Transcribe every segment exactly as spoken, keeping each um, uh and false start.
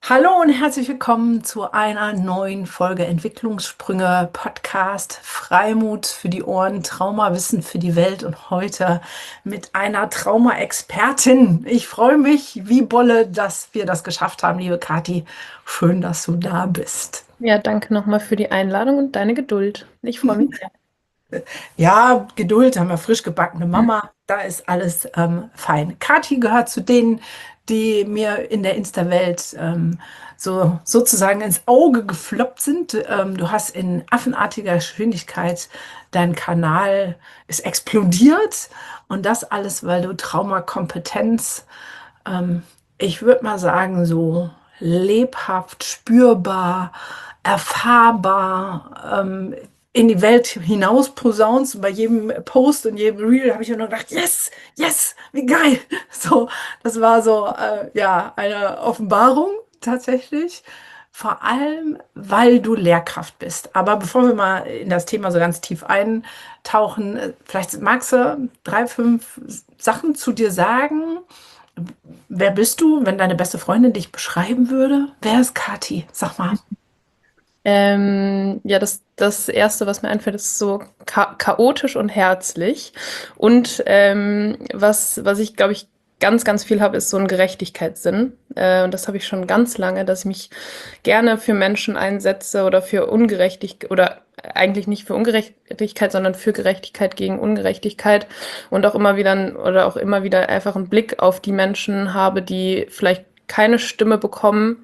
Hallo und herzlich willkommen zu einer neuen Folge Entwicklungssprünge Podcast Freimut für die Ohren, Traumawissen für die Welt und heute mit einer Trauma-Expertin. Ich freue mich wie Bolle, dass wir das geschafft haben, liebe Kathi. Schön, dass du da bist. Ja, danke nochmal für die Einladung und deine Geduld. Ich freue mich sehr. Ja, Geduld, haben wir frisch gebackene Mama, da ist alles ähm, fein. Kathi gehört zu denen, die mir in der Insta-Welt ähm, so sozusagen ins Auge gefloppt sind. Ähm, du hast in affenartiger Geschwindigkeit, dein Kanal ist explodiert und das alles, weil du Traumakompetenz, ähm, ich würde mal sagen, so lebhaft, spürbar, erfahrbar, ähm, in die Welt hinaus posaunst. Und bei jedem Post und jedem Reel habe ich mir nur gedacht, yes, yes, wie geil. So, das war so, äh, ja, eine Offenbarung tatsächlich. Vor allem, weil du Lehrkraft bist. Aber bevor wir mal in das Thema so ganz tief eintauchen, äh, vielleicht magst du drei, fünf Sachen zu dir sagen. Wer bist du, wenn deine beste Freundin dich beschreiben würde? Wer ist Kathi? Sag mal. Ähm, ja, das, das Erste, was mir einfällt, ist so cha chaotisch und herzlich. Und ähm, was, was ich, glaube ich, ganz, ganz viel habe, ist so ein Gerechtigkeitssinn. Äh, und das habe ich schon ganz lange, dass ich mich gerne für Menschen einsetze oder für Ungerechtigkeit oder eigentlich nicht für Ungerechtigkeit, sondern für Gerechtigkeit gegen Ungerechtigkeit und auch immer wieder oder auch immer wieder einfach einen Blick auf die Menschen habe, die vielleicht keine Stimme bekommen,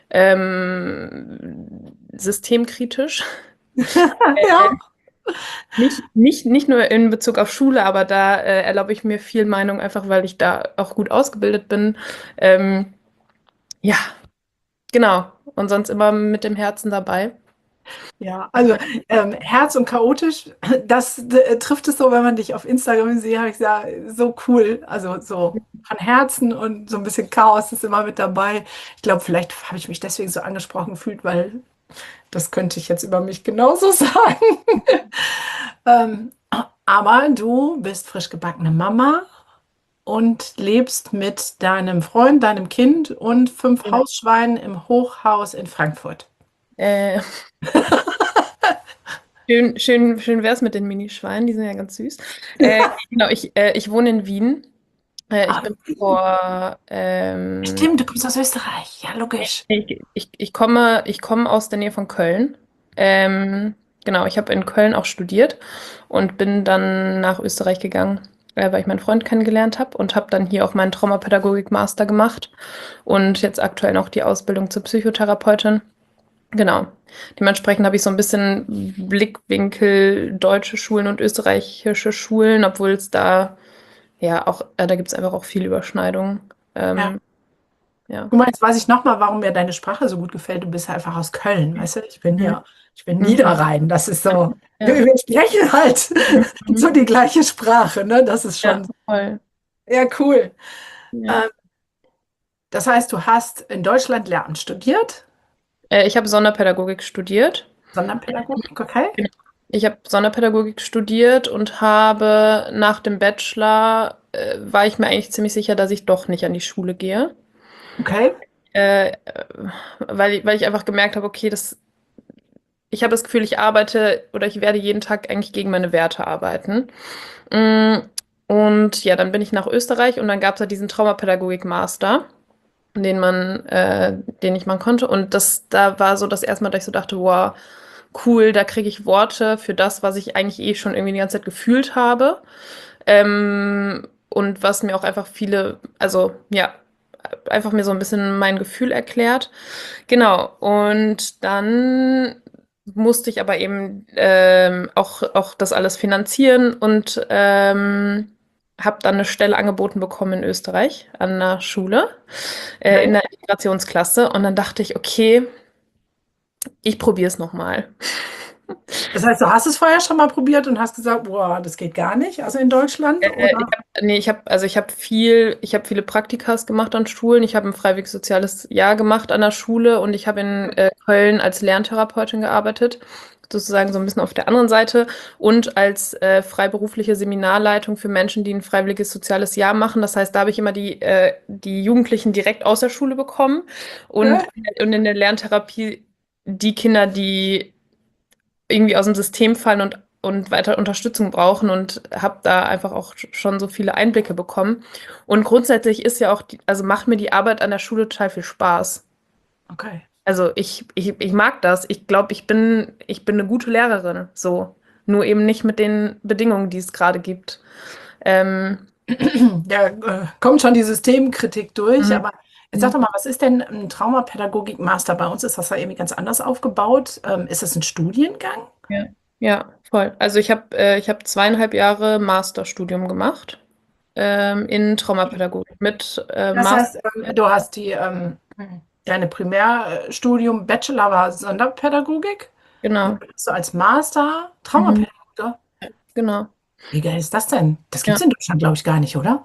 ähm, systemkritisch. Ja. Nicht, nicht, nicht nur in Bezug auf Schule, aber da äh, erlaube ich mir viel Meinung, einfach weil ich da auch gut ausgebildet bin. Ähm, ja, genau. Und sonst immer mit dem Herzen dabei. Ja, also ähm, Herz und chaotisch, das äh, trifft es so, wenn man dich auf Instagram sieht, habe ich gesagt, so cool. Also so von Herzen und so ein bisschen Chaos ist immer mit dabei. Ich glaube, vielleicht habe ich mich deswegen so angesprochen gefühlt, weil das könnte ich jetzt über mich genauso sagen. Ähm, aber du bist frisch gebackene Mama und lebst mit deinem Freund, deinem Kind und fünf Genau. Hausschweinen im Hochhaus in Frankfurt. Äh, schön, schön, schön wäre es mit den Minischweinen, die sind ja ganz süß. Äh, genau, ich, äh, ich wohne in Wien. Äh, ich Ah, bin vor ähm, stimmt, du kommst aus Österreich. Ja, logisch. Ich, ich, ich komme, ich komme aus der Nähe von Köln. Ähm, genau, ich habe in Köln auch studiert und bin dann nach Österreich gegangen, äh, weil ich meinen Freund kennengelernt habe und habe dann hier auch meinen Traumapädagogik-Master gemacht und jetzt aktuell noch die Ausbildung zur Psychotherapeutin. Genau. Dementsprechend habe ich so ein bisschen Blickwinkel deutsche Schulen und österreichische Schulen, obwohl es da, ja, auch, äh, da gibt es einfach auch viele Überschneidungen. Ja. Ähm, ja. Guck mal, jetzt weiß ich nochmal, warum mir deine Sprache so gut gefällt. Du bist einfach aus Köln, weißt du? Ich bin Mhm. hier, ich bin Mhm. Niederrhein. Das ist so, wir, Ja. wir sprechen halt so Mhm. die gleiche Sprache, ne? Das ist Ja, schon voll. sehr cool. Ja. Ähm, das heißt, du hast in Deutschland Lehramt studiert, Äh, ich habe Sonderpädagogik studiert. Sonderpädagogik, okay? Genau. Ich habe Sonderpädagogik studiert und habe nach dem Bachelor, äh, war ich mir eigentlich ziemlich sicher, dass ich doch nicht an die Schule gehe. Okay. Äh, äh, weil, ich- weil ich einfach gemerkt habe, okay, das, ich habe das Gefühl, ich arbeite oder ich werde jeden Tag eigentlich gegen meine Werte arbeiten. Mm, Und ja, dann bin ich nach Österreich und dann gab es ja diesen Traumapädagogik-Master, den man, äh, den ich machen konnte. Und das, da war so das erste Mal, dass ich so dachte, wow, cool, da kriege ich Worte für das, was ich eigentlich eh schon irgendwie die ganze Zeit gefühlt habe. Ähm, und was mir auch einfach viele, also ja, einfach mir so ein bisschen mein Gefühl erklärt. Genau. Und dann musste ich aber eben ähm, auch, auch das alles finanzieren und ähm, habe dann eine Stelle angeboten bekommen in Österreich an einer Schule, äh, in Okay. der Integrationsklasse. Und dann dachte ich, okay, ich probiere es nochmal. Das heißt, du hast es vorher schon mal probiert und hast gesagt, boah, das geht gar nicht, also in Deutschland, Äh, ich oder? hab, nee, ich habe also ich habe viel, ich habe viele Praktikas gemacht an Schulen. Ich habe ein freiwilliges soziales Jahr gemacht an der Schule und ich habe in äh, Köln als Lerntherapeutin gearbeitet sozusagen so ein bisschen auf der anderen Seite und als äh, freiberufliche Seminarleitung für Menschen, die ein freiwilliges soziales Jahr machen. Das heißt, da habe ich immer die, äh, die Jugendlichen direkt aus der Schule bekommen und, Ja. und in der Lerntherapie die Kinder, die irgendwie aus dem System fallen und, und weiter Unterstützung brauchen und habe da einfach auch schon so viele Einblicke bekommen. Und grundsätzlich ist ja auch, die, also macht mir die Arbeit an der Schule total viel Spaß. Okay. Also ich, ich, ich mag das. Ich glaube, ich bin, ich bin eine gute Lehrerin. So. Nur eben nicht mit den Bedingungen, die es gerade gibt. Ähm, Da äh, kommt schon die Systemkritik durch, mhm. aber jetzt sag doch mal, was ist denn ein Traumapädagogik-Master? Bei uns ist das ja irgendwie ganz anders aufgebaut. Ähm, ist das ein Studiengang? Ja. Ja, voll. Also ich habe äh, ich habe zweieinhalb Jahre Masterstudium gemacht ähm, in Traumapädagogik mit äh, Das Master. heißt, ähm, du hast die, ähm, deine Primärstudium Bachelor war Sonderpädagogik und Genau. dann bist du als Master Mhm. Traumapädagoge. Genau. Wie geil ist das denn? Das gibt es Ja. in Deutschland, glaube ich, gar nicht, oder?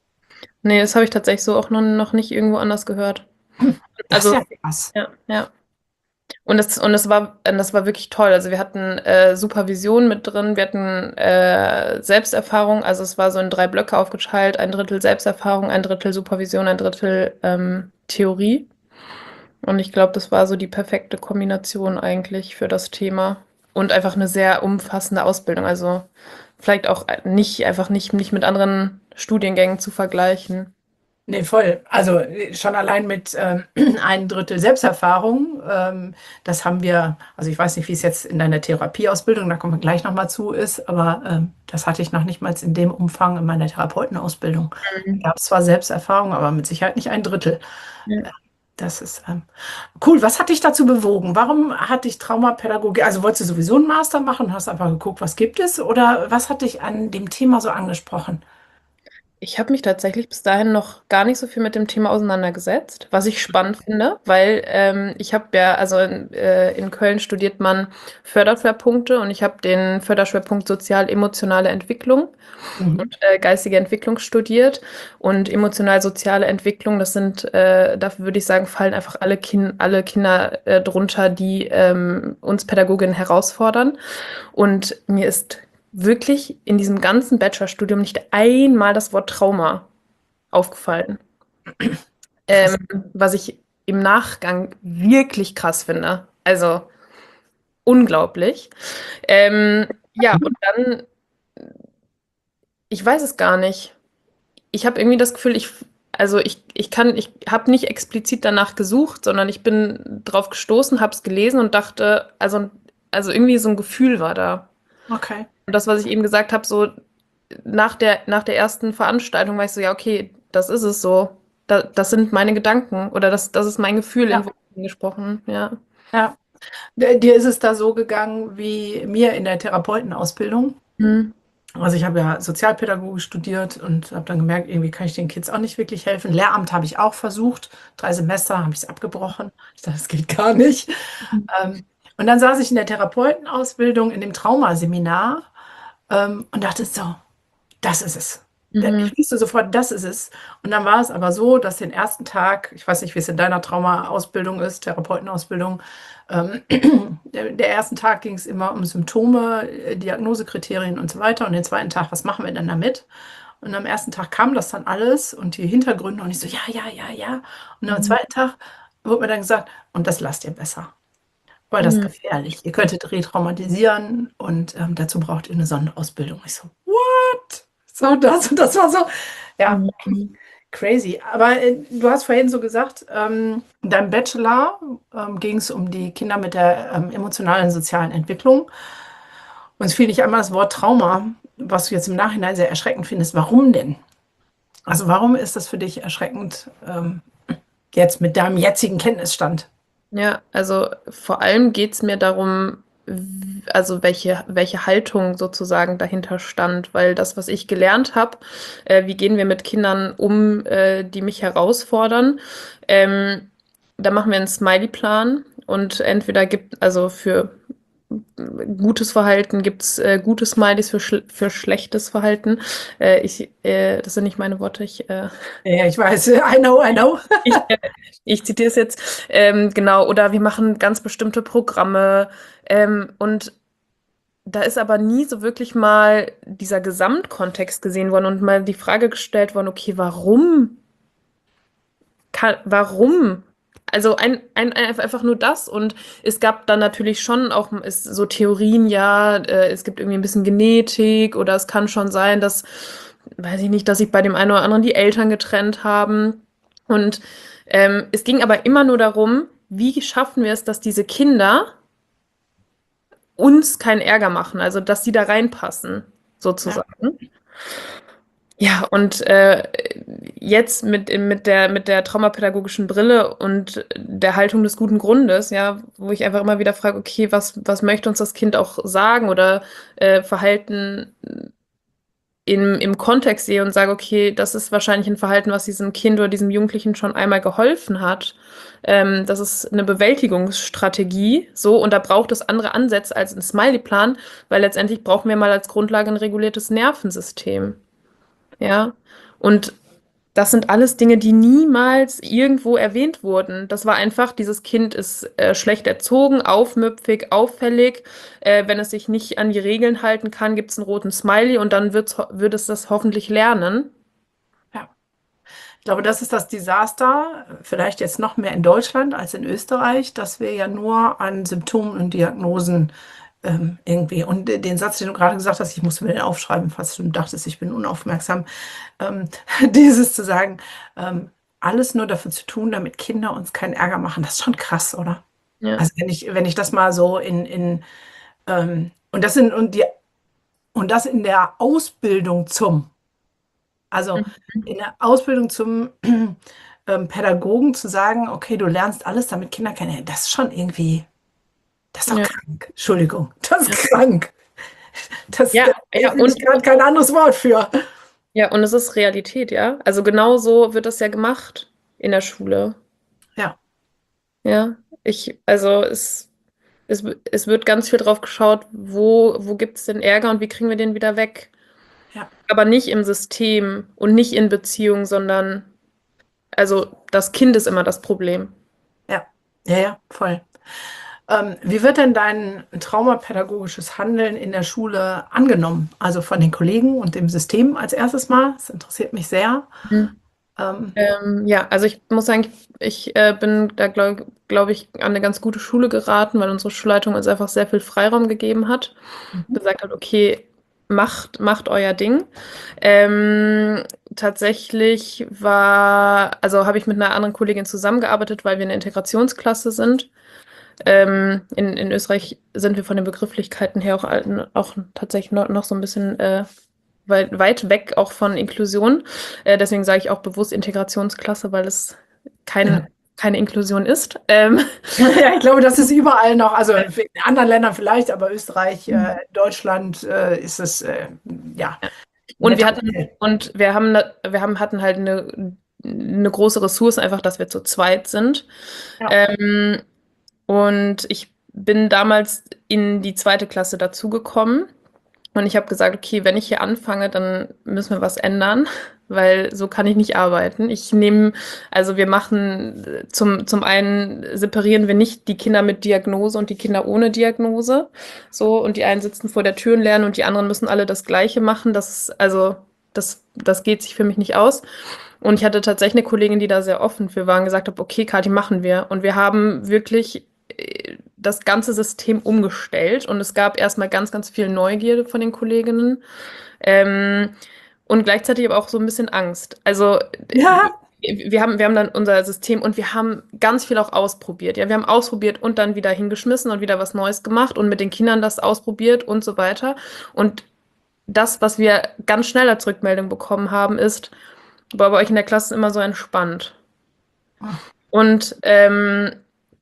Nee, das habe ich tatsächlich so auch noch, noch nicht irgendwo anders gehört. Das ist Also, ja krass. ja, ja. Und das, und das war, und das war wirklich toll. Also wir hatten äh, Supervision mit drin, wir hatten äh, Selbsterfahrung, also es war so in drei Blöcke aufgeteilt, ein Drittel Selbsterfahrung, ein Drittel Supervision, ein Drittel ähm, Theorie. Und ich glaube, das war so die perfekte Kombination eigentlich für das Thema. Und einfach eine sehr umfassende Ausbildung. Also vielleicht auch nicht, einfach nicht, nicht mit anderen Studiengängen zu vergleichen. Nee, voll. Also äh, schon allein mit ähm, ein Drittel Selbsterfahrung, ähm, das haben wir, also ich weiß nicht, wie es jetzt in deiner Therapieausbildung, da kommen wir gleich nochmal zu, ist, aber ähm, das hatte ich noch nicht mal in dem Umfang in meiner Therapeutenausbildung. Mhm. Da gab es zwar Selbsterfahrung, aber mit Sicherheit nicht ein Drittel. Ja. Das ist ähm, cool. Was hat dich dazu bewogen? Warum hat dich Traumapädagogik, also wolltest du sowieso einen Master machen und hast einfach geguckt, was gibt es? Oder was hat dich an dem Thema so angesprochen? Ich habe mich tatsächlich bis dahin noch gar nicht so viel mit dem Thema auseinandergesetzt, was ich spannend finde, weil ähm, ich habe ja, also in, äh, in Köln studiert man Förderschwerpunkte und ich habe den Förderschwerpunkt sozial-emotionale Entwicklung Mhm. und äh, geistige Entwicklung studiert und emotional-soziale Entwicklung, das sind, äh, dafür würde ich sagen, fallen einfach alle, kin alle Kinder äh, drunter, die ähm, uns Pädagoginnen herausfordern. Und mir ist wirklich in diesem ganzen Bachelorstudium nicht einmal das Wort Trauma aufgefallen. Krass. Ähm, was ich im Nachgang wirklich krass finde. Also unglaublich. Ähm, ja, und dann, ich weiß es gar nicht. Ich habe irgendwie das Gefühl, ich, also ich, ich kann, ich habe nicht explizit danach gesucht, sondern ich bin drauf gestoßen, habe es gelesen und dachte, also, also irgendwie so ein Gefühl war da. Okay. Und das, was ich eben gesagt habe, so nach der, nach der ersten Veranstaltung war ich so, ja, okay, das ist es so. Da, das sind meine Gedanken oder das, das ist mein Gefühl in Ja, Worten gesprochen, ja. ja. D- Dir ist es da so gegangen wie mir in der Therapeutenausbildung. Mhm. Also ich habe ja Sozialpädagogik studiert und habe dann gemerkt, irgendwie kann ich den Kids auch nicht wirklich helfen. Lehramt habe ich auch versucht. Drei Semester habe ich es abgebrochen. Ich dachte, das geht gar nicht. Ähm, und dann saß ich in der Therapeutenausbildung in dem Traumaseminar ähm, und dachte so, das ist es. Da- Mhm. Ich wusste sofort, das ist es. Und dann war es aber so, dass den ersten Tag, ich weiß nicht, wie es in deiner Trauma-Ausbildung ist, Therapeutenausbildung, ähm, der, der ersten Tag ging es immer um Symptome, äh, Diagnosekriterien und so weiter. Und den zweiten Tag, was machen wir denn damit? Und am ersten Tag kam das dann alles und die Hintergründe und ich so, ja, ja, ja, ja. Und am Mhm. zweiten Tag wurde mir dann gesagt, und das lasst ihr besser, weil das ist Mhm. gefährlich. Ihr könntet retraumatisieren und ähm, dazu braucht ihr eine Sonderausbildung. Ich so, what? So, das und das war so, ja, Mhm. crazy. Aber äh, du hast vorhin so gesagt, ähm, in deinem Bachelor ähm, ging es um die Kinder mit der ähm, emotionalen und sozialen Entwicklung. Und es fiel nicht einmal das Wort Trauma, was du jetzt im Nachhinein sehr erschreckend findest. Warum denn? Also warum ist das für dich erschreckend ähm, jetzt mit deinem jetzigen Kenntnisstand? Ja, also vor allem geht es mir darum, w- also welche, welche Haltung sozusagen dahinter stand, weil das, was ich gelernt habe, äh, wie gehen wir mit Kindern um, äh, die mich herausfordern, ähm, da machen wir einen Smiley-Plan und entweder gibt, also für gutes Verhalten, gibt es äh, gute Smileys für, schl für schlechtes Verhalten. Äh, ich, äh, das sind nicht meine Worte, ich, äh, Ja, ich weiß, I know, I know. ich, äh, ich zitiere es jetzt. Ähm, genau, oder wir machen ganz bestimmte Programme. Ähm, und da ist aber nie so wirklich mal dieser Gesamtkontext gesehen worden und mal die Frage gestellt worden, okay, warum? Kann, warum? Also ein, ein, ein, einfach nur das. Und es gab dann natürlich schon auch ist so Theorien, ja, äh, es gibt irgendwie ein bisschen Genetik oder es kann schon sein, dass, weiß ich nicht, dass sich bei dem einen oder anderen die Eltern getrennt haben. Und ähm, es ging aber immer nur darum, wie schaffen wir es, dass diese Kinder uns keinen Ärger machen, also dass sie da reinpassen, Ja, sozusagen. Ja, und äh, jetzt mit, mit der, mit der traumapädagogischen Brille und der Haltung des guten Grundes, ja, wo ich einfach immer wieder frage, okay, was, was möchte uns das Kind auch sagen oder äh, Verhalten im, im Kontext sehe und sage, okay, das ist wahrscheinlich ein Verhalten, was diesem Kind oder diesem Jugendlichen schon einmal geholfen hat. Ähm, das ist eine Bewältigungsstrategie, so, und da braucht es andere Ansätze als ein Smiley-Plan, weil letztendlich brauchen wir mal als Grundlage ein reguliertes Nervensystem. Ja, und das sind alles Dinge, die niemals irgendwo erwähnt wurden. Das war einfach, dieses Kind ist äh, schlecht erzogen, aufmüpfig, auffällig. Äh, wenn es sich nicht an die Regeln halten kann, gibt es einen roten Smiley und dann wird's, ho- wird es das hoffentlich lernen. ja. Ich glaube, das ist das Desaster, vielleicht jetzt noch mehr in Deutschland als in Österreich, dass wir ja nur an Symptomen und Diagnosen ähm, irgendwie, und den Satz, den du gerade gesagt hast, ich musste mir den aufschreiben, falls du dachtest, ich bin unaufmerksam, ähm, dieses zu sagen, ähm, alles nur dafür zu tun, damit Kinder uns keinen Ärger machen, das ist schon krass, oder? Ja. Also wenn ich, wenn ich das mal so in, in ähm, und das sind und die und das in der Ausbildung zum, also Mhm. in der Ausbildung zum ähm, Pädagogen zu sagen, okay, du lernst alles, damit Kinder kennen, das ist schon irgendwie, das ist doch Ja, krank. Entschuldigung, das ist ja. krank. Das, da Ja, ja, finde ich und, gerade kein anderes Wort für. ja, und es ist Realität, ja. Also genau so wird das ja gemacht in der Schule. Ja, Ja, ich, also es, es, es wird ganz viel drauf geschaut, wo, wo gibt es den Ärger und wie kriegen wir den wieder weg. ja, Aber nicht im System und nicht in Beziehung, sondern, also das Kind ist immer das Problem. ja, ja, ja, voll. Ähm, wie wird denn dein traumapädagogisches Handeln in der Schule angenommen? Also von den Kollegen und dem System als erstes Mal? Das interessiert mich sehr. Mhm. Ähm, Ähm, ja, also ich muss sagen, ich, ich äh, bin da, glaube glaub ich, an eine ganz gute Schule geraten, weil unsere Schulleitung uns einfach sehr viel Freiraum gegeben hat. mhm. Gesagt hat, okay, macht, macht euer Ding. Ähm, tatsächlich war, also habe ich mit einer anderen Kollegin zusammengearbeitet, weil wir eine Integrationsklasse sind. Ähm, in, in Österreich sind wir von den Begrifflichkeiten her auch, al- auch tatsächlich noch, noch so ein bisschen äh, weit, weit weg auch von Inklusion. Äh, deswegen sage ich auch bewusst Integrationsklasse, weil es kein, Ja. keine Inklusion ist. Ähm, Ja, ich glaube, das ist überall noch, also in anderen Ländern vielleicht, aber Österreich, äh, Deutschland äh, ist es, äh, ja, Und wir netter. hatten, und wir haben, da- wir haben, hatten halt eine, eine große Ressource, einfach, dass wir zu zweit sind. Ja, Ähm, und ich bin damals in die zweite Klasse dazugekommen. Und ich habe gesagt, okay, wenn ich hier anfange, dann müssen wir was ändern, weil so kann ich nicht arbeiten. Ich nehme, also wir machen äh, zum, zum einen separieren wir nicht die Kinder mit Diagnose und die Kinder ohne Diagnose. So, und die einen sitzen vor der Tür und lernen und die anderen müssen alle das Gleiche machen. Das ist, also, das, das geht sich für mich nicht aus. Und ich hatte tatsächlich eine Kollegin, die da sehr offen für war und gesagt hat, okay, Kathi, machen wir. Und wir haben wirklich äh, das ganze System umgestellt und es gab erstmal ganz, ganz viel Neugierde von den Kolleginnen ähm, und gleichzeitig aber auch so ein bisschen Angst. Also äh, ja, wir haben, wir haben dann unser System und wir haben ganz viel auch ausprobiert. Ja, wir haben ausprobiert und dann wieder hingeschmissen und wieder was Neues gemacht und mit den Kindern das ausprobiert und so weiter. Und das, was wir ganz schnell als Rückmeldung bekommen haben, ist, war bei euch in der Klasse immer so entspannt. Und ähm,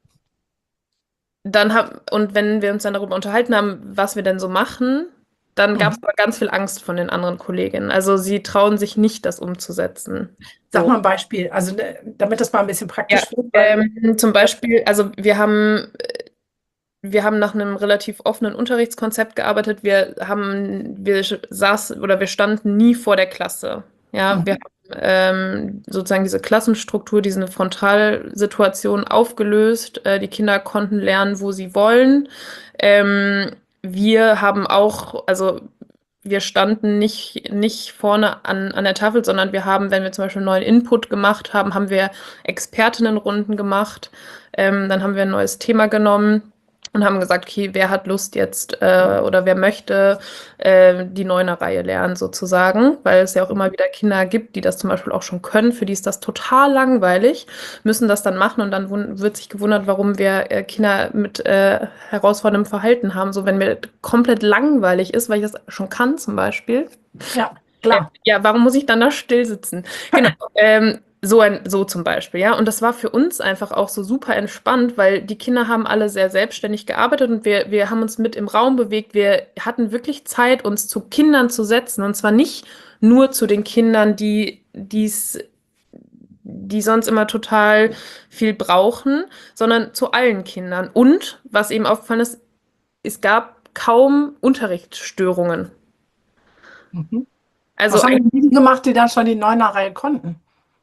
dann hab, und wenn wir uns dann darüber unterhalten haben, was wir denn so machen, dann gab es mhm. aber ganz viel Angst von den anderen Kolleginnen. Also sie trauen sich nicht, das umzusetzen. Sag So. mal ein Beispiel, also ne, damit das mal ein bisschen Ja, praktisch wird, weil, ähm, zum ja, Beispiel, also wir haben wir haben nach einem relativ offenen Unterrichtskonzept gearbeitet. Wir haben, wir saßen oder wir standen nie vor der Klasse. Ja, wir Mhm. haben ähm, sozusagen diese Klassenstruktur, diese Frontalsituation aufgelöst. Äh, die Kinder konnten lernen, wo sie wollen. Ähm, wir haben auch, also wir standen nicht, nicht vorne an, an der Tafel, sondern wir haben, wenn wir zum Beispiel einen neuen Input gemacht haben, haben wir Expertinnenrunden gemacht. Ähm, dann haben wir ein neues Thema genommen und haben gesagt, okay, wer hat Lust jetzt äh, oder wer möchte äh, die Neuner-Reihe lernen sozusagen, weil es ja auch immer wieder Kinder gibt, die das zum Beispiel auch schon können, für die ist das total langweilig, müssen das dann machen und dann wun- wird sich gewundert, warum wir äh, Kinder mit äh, herausforderndem Verhalten haben, so wenn mir komplett langweilig ist, weil ich das schon kann zum Beispiel. Ja, Äh, klar. ja, warum muss ich dann da still sitzen? Genau, ähm, so ein, so zum Beispiel, ja. Und das war für uns einfach auch so super entspannt, weil die Kinder haben alle sehr selbstständig gearbeitet und wir, wir haben uns mit im Raum bewegt. Wir hatten wirklich Zeit, uns zu Kindern zu setzen. Und zwar nicht nur zu den Kindern, die dies, die sonst immer total viel brauchen, sondern zu allen Kindern. Und was eben aufgefallen ist, es gab kaum Unterrichtsstörungen. Mhm. Also Was haben denn die gemacht, die dann schon die Neuner-Reihe konnten?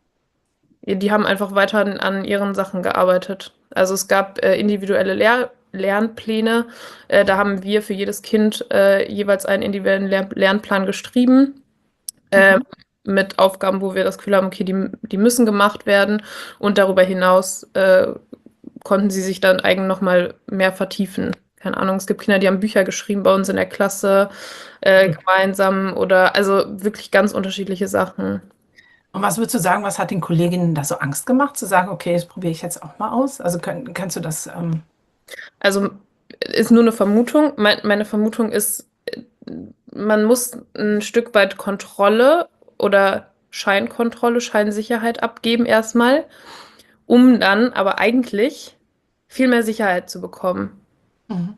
die haben einfach weiter an, an ihren Sachen gearbeitet. Also es gab äh, individuelle Lehr Lernpläne. Äh, da haben wir für jedes Kind äh, jeweils einen individuellen Lehr Lernplan geschrieben. Äh, Mhm. mit Aufgaben, wo wir das Gefühl haben, okay, die, die müssen gemacht werden. Und darüber hinaus äh, konnten sie sich dann eigen noch mal mehr vertiefen. Keine Ahnung, es gibt Kinder, die haben Bücher geschrieben bei uns in der Klasse äh, Cool. gemeinsam oder also wirklich ganz unterschiedliche Sachen. Und was würdest du sagen, was hat den Kolleginnen da so Angst gemacht, zu sagen, okay, das probiere ich jetzt auch mal aus? Also können, kannst du das, ähm, Also ist nur eine Vermutung. Mein, meine Vermutung ist, äh, man muss ein Stück weit Kontrolle oder Scheinkontrolle, Scheinsicherheit abgeben erstmal, um dann aber eigentlich viel mehr Sicherheit zu bekommen. mhm.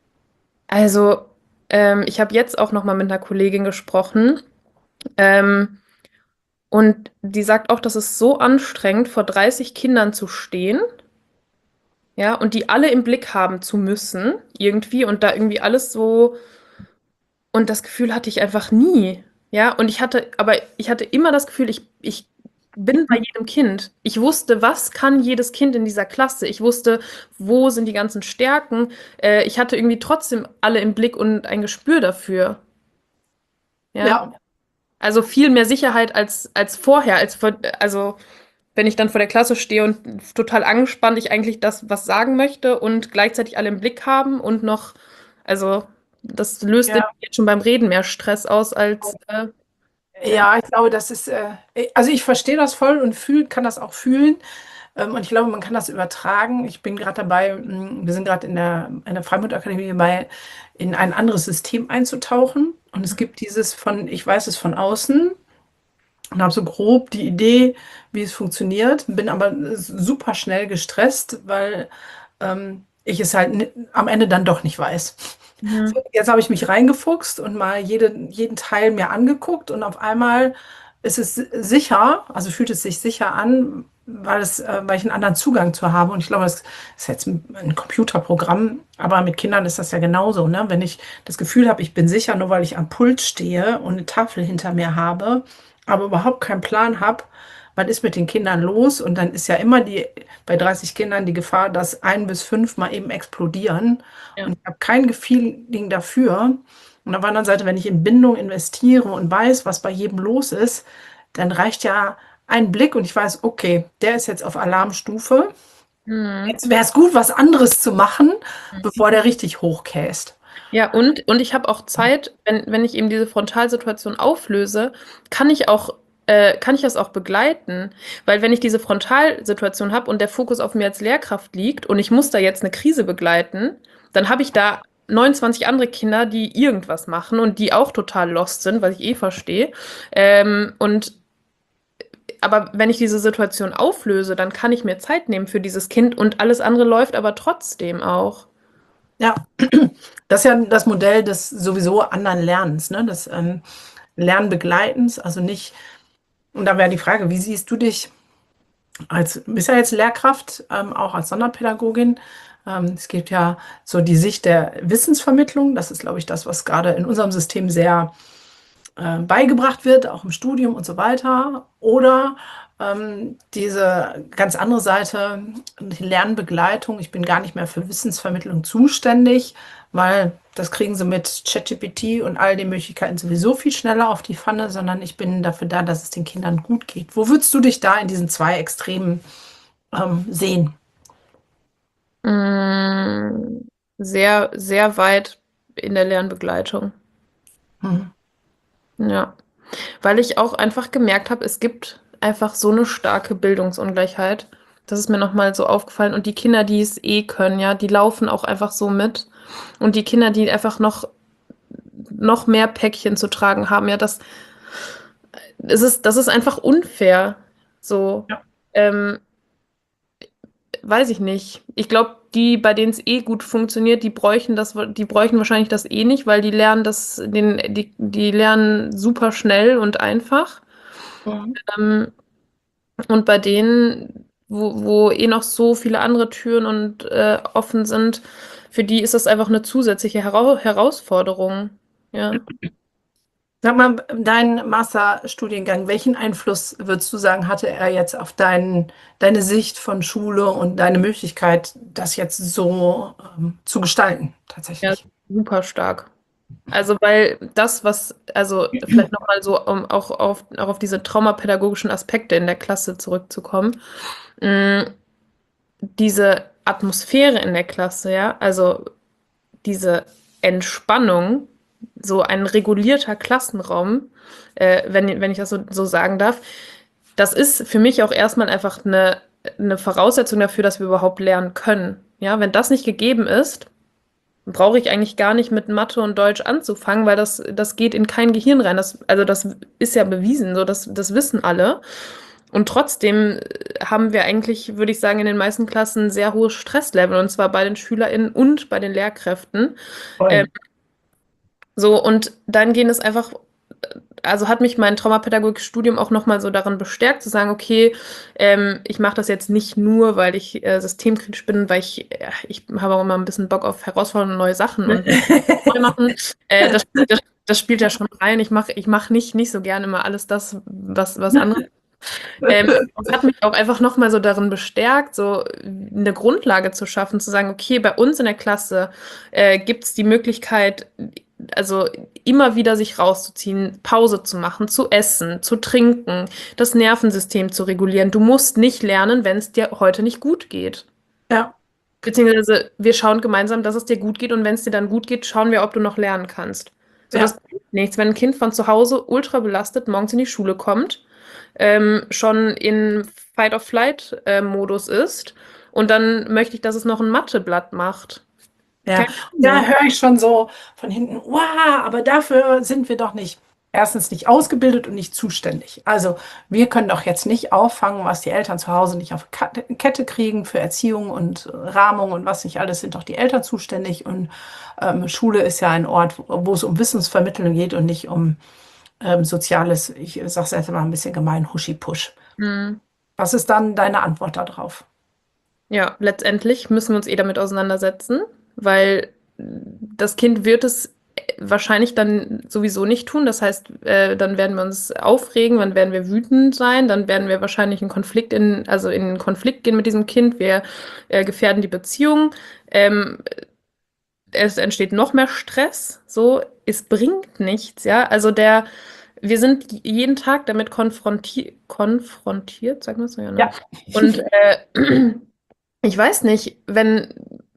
Also ähm, ich habe jetzt auch noch mal mit einer Kollegin gesprochen ähm, und die sagt auch, das ist so anstrengend, vor dreißig Kindern zu stehen. Ja, und die alle im Blick haben zu müssen, irgendwie, und da irgendwie alles so. Und das Gefühl hatte ich einfach nie. Ja, und ich hatte, aber ich hatte immer das Gefühl, ich, ich bin bei jedem Kind. Ich wusste, was kann jedes Kind in dieser Klasse. Ich wusste, wo sind die ganzen Stärken. Äh, ich hatte irgendwie trotzdem alle im Blick und ein Gespür dafür. Ja, Ja, also viel mehr Sicherheit als, als vorher. Als vor, also, wenn ich dann vor der Klasse stehe und total angespannt ich eigentlich das, was sagen möchte und gleichzeitig alle im Blick haben und noch, also, das löst in ja. mir jetzt schon beim Reden mehr Stress aus als, äh, ja. Ja, ich glaube, das ist, äh, also ich verstehe das voll und fühl, kann das auch fühlen. Ähm, und ich glaube, man kann das übertragen. Ich bin gerade dabei, mh, wir sind gerade in der, in der Freimut-Akademie dabei, in ein anderes System einzutauchen. Und es gibt dieses von, ich weiß es von außen und habe so grob die Idee, wie es funktioniert, bin aber super schnell gestresst, weil ähm, ich es halt ni- am Ende dann doch nicht weiß. Mhm. So, jetzt habe ich mich reingefuchst und mal jede, jeden Teil mir angeguckt und auf einmal ist es sicher, also fühlt es sich sicher an, weil es, äh, weil ich einen anderen Zugang zu habe. Und ich glaube, das ist jetzt ein, ein Computerprogramm, aber mit Kindern ist das ja genauso, ne? Wenn ich das Gefühl habe, ich bin sicher, nur weil ich am Pult stehe und eine Tafel hinter mir habe, aber überhaupt keinen Plan habe, was ist mit den Kindern los? Und dann ist ja immer die, bei dreißig Kindern die Gefahr, dass ein bis fünf mal eben explodieren. Ja. Und ich habe kein Feeling dafür. Und auf der anderen Seite, wenn ich in Bindung investiere und weiß, was bei jedem los ist, dann reicht ja ein Blick und ich weiß, okay, der ist jetzt auf Alarmstufe. Mhm. Jetzt wäre es gut, was anderes zu machen, bevor der richtig hochkäst. Ja, und, und ich habe auch Zeit, wenn, wenn ich eben diese Frontalsituation auflöse, kann ich auch, äh, kann ich das auch begleiten. Weil wenn ich diese Frontalsituation habe und der Fokus auf mir als Lehrkraft liegt und ich muss da jetzt eine Krise begleiten, dann habe ich da neunundzwanzig andere Kinder, die irgendwas machen und die auch total lost sind, was ich eh verstehe. Ähm, und aber wenn ich diese Situation auflöse, dann kann ich mir Zeit nehmen für dieses Kind und alles andere läuft aber trotzdem auch. Ja, das ist ja das Modell des sowieso anderen Lernens, ne? Des ähm, Lernbegleitens, also nicht, und da wäre die Frage, wie siehst du dich als, bist ja jetzt Lehrkraft, ähm, auch als Sonderpädagogin. Ähm, es gibt ja so die Sicht der Wissensvermittlung. Das ist, glaube ich, das, was gerade in unserem System sehr äh, beigebracht wird, auch im Studium und so weiter. Oder ähm, diese ganz andere Seite, die Lernbegleitung. Ich bin gar nicht mehr für Wissensvermittlung zuständig, weil das kriegen sie mit ChatGPT und all den Möglichkeiten sowieso viel schneller auf die Pfanne, sondern ich bin dafür da, dass es den Kindern gut geht. Wo würdest du dich da in diesen zwei Extremen ähm, sehen? Mm, sehr, sehr weit in der Lernbegleitung. Hm. Ja, weil ich auch einfach gemerkt habe, es gibt einfach so eine starke Bildungsungleichheit. Das ist mir nochmal so aufgefallen. Und die Kinder, die es eh können, ja, die laufen auch einfach so mit. Und die Kinder, die einfach noch, noch mehr Päckchen zu tragen haben, ja, das, es ist, das ist einfach unfair. So, Ja. ähm, weiß ich nicht. Ich glaube, die, bei denen es eh gut funktioniert, die bräuchten das, die bräuchten wahrscheinlich das eh nicht, weil die lernen das, den, die, die lernen super schnell und einfach. Mhm. Ähm, und bei denen, wo, wo eh noch so viele andere Türen und äh, offen sind, für die ist das einfach eine zusätzliche Hera Herausforderung. Ja. Sag mal, dein Masterstudiengang, welchen Einfluss würdest du sagen, hatte er jetzt auf dein, deine Sicht von Schule und deine Möglichkeit, das jetzt so ähm, zu gestalten, Ja, tatsächlich? super stark. Also, weil das, was, also vielleicht nochmal so, um auch auf, auch auf diese traumapädagogischen Aspekte in der Klasse zurückzukommen. mh, Diese Atmosphäre in der Klasse, ja, also diese Entspannung, so ein regulierter Klassenraum, äh, wenn, wenn ich das so, so sagen darf, das ist für mich auch erstmal einfach eine, eine Voraussetzung dafür, dass wir überhaupt lernen können. Ja, wenn das nicht gegeben ist, brauche ich eigentlich gar nicht mit Mathe und Deutsch anzufangen, weil das, das geht in kein Gehirn rein. Das, also das ist ja bewiesen, so das, das wissen alle. Und trotzdem äh, haben wir eigentlich, würde ich sagen, in den meisten Klassen ein sehr hohes Stresslevel, und zwar bei den SchülerInnen und bei den Lehrkräften. Ähm, Voll. so, und dann gehen es einfach, also hat mich mein Traumapädagogikstudium auch nochmal so darin bestärkt, zu sagen, okay, ähm, ich mache das jetzt nicht nur, weil ich äh, systemkritisch bin, weil ich, äh, ich habe auch immer ein bisschen Bock auf herausfordernde neue Sachen und möchte neu machen. Äh, das, das, das spielt ja schon rein. Ich mache ich mach nicht, nicht so gerne immer alles das, was, was andere. Ähm, das hat mich auch einfach nochmal so darin bestärkt, so eine Grundlage zu schaffen, zu sagen, okay, bei uns in der Klasse äh, gibt es die Möglichkeit, also immer wieder sich rauszuziehen, Pause zu machen, zu essen, zu trinken, das Nervensystem zu regulieren. Du musst nicht lernen, wenn es dir heute nicht gut geht. Ja, Beziehungsweise wir schauen gemeinsam, dass es dir gut geht, und wenn es dir dann gut geht, schauen wir, ob du noch lernen kannst. So, das ja, bringt nichts, wenn ein Kind von zu Hause ultra belastet morgens in die Schule kommt, ähm, schon in Fight-or-Flight-Modus ist, und dann möchte ich, dass es noch ein Matheblatt macht. ja. Keine Da Chance. höre ich schon so von hinten, wow, aber dafür sind wir doch nicht, erstens nicht ausgebildet und nicht zuständig. Also wir können doch jetzt nicht auffangen, was die Eltern zu Hause nicht auf Kette Kette kriegen für Erziehung und äh, Rahmung und was nicht alles, sind doch die Eltern zuständig. Und ähm, Schule ist ja ein Ort, wo es um Wissensvermittlung geht und nicht um ähm, soziales, ich sage es jetzt mal ein bisschen gemein, Huschi-Pusch. Hm. Was ist dann deine Antwort darauf? Ja, letztendlich müssen wir uns eh damit auseinandersetzen, weil das Kind wird es wahrscheinlich dann sowieso nicht tun. Das heißt, äh, dann werden wir uns aufregen, dann werden wir wütend sein, dann werden wir wahrscheinlich in Konflikt in, also in einen Konflikt gehen mit diesem Kind. Wir äh, gefährden die Beziehung. Ähm, es entsteht noch mehr Stress. So, es bringt nichts, ja. Also der, wir sind jeden Tag damit konfronti konfrontiert, sagen wir es so, ja, ne? Ja. Und äh, ich weiß nicht, wenn,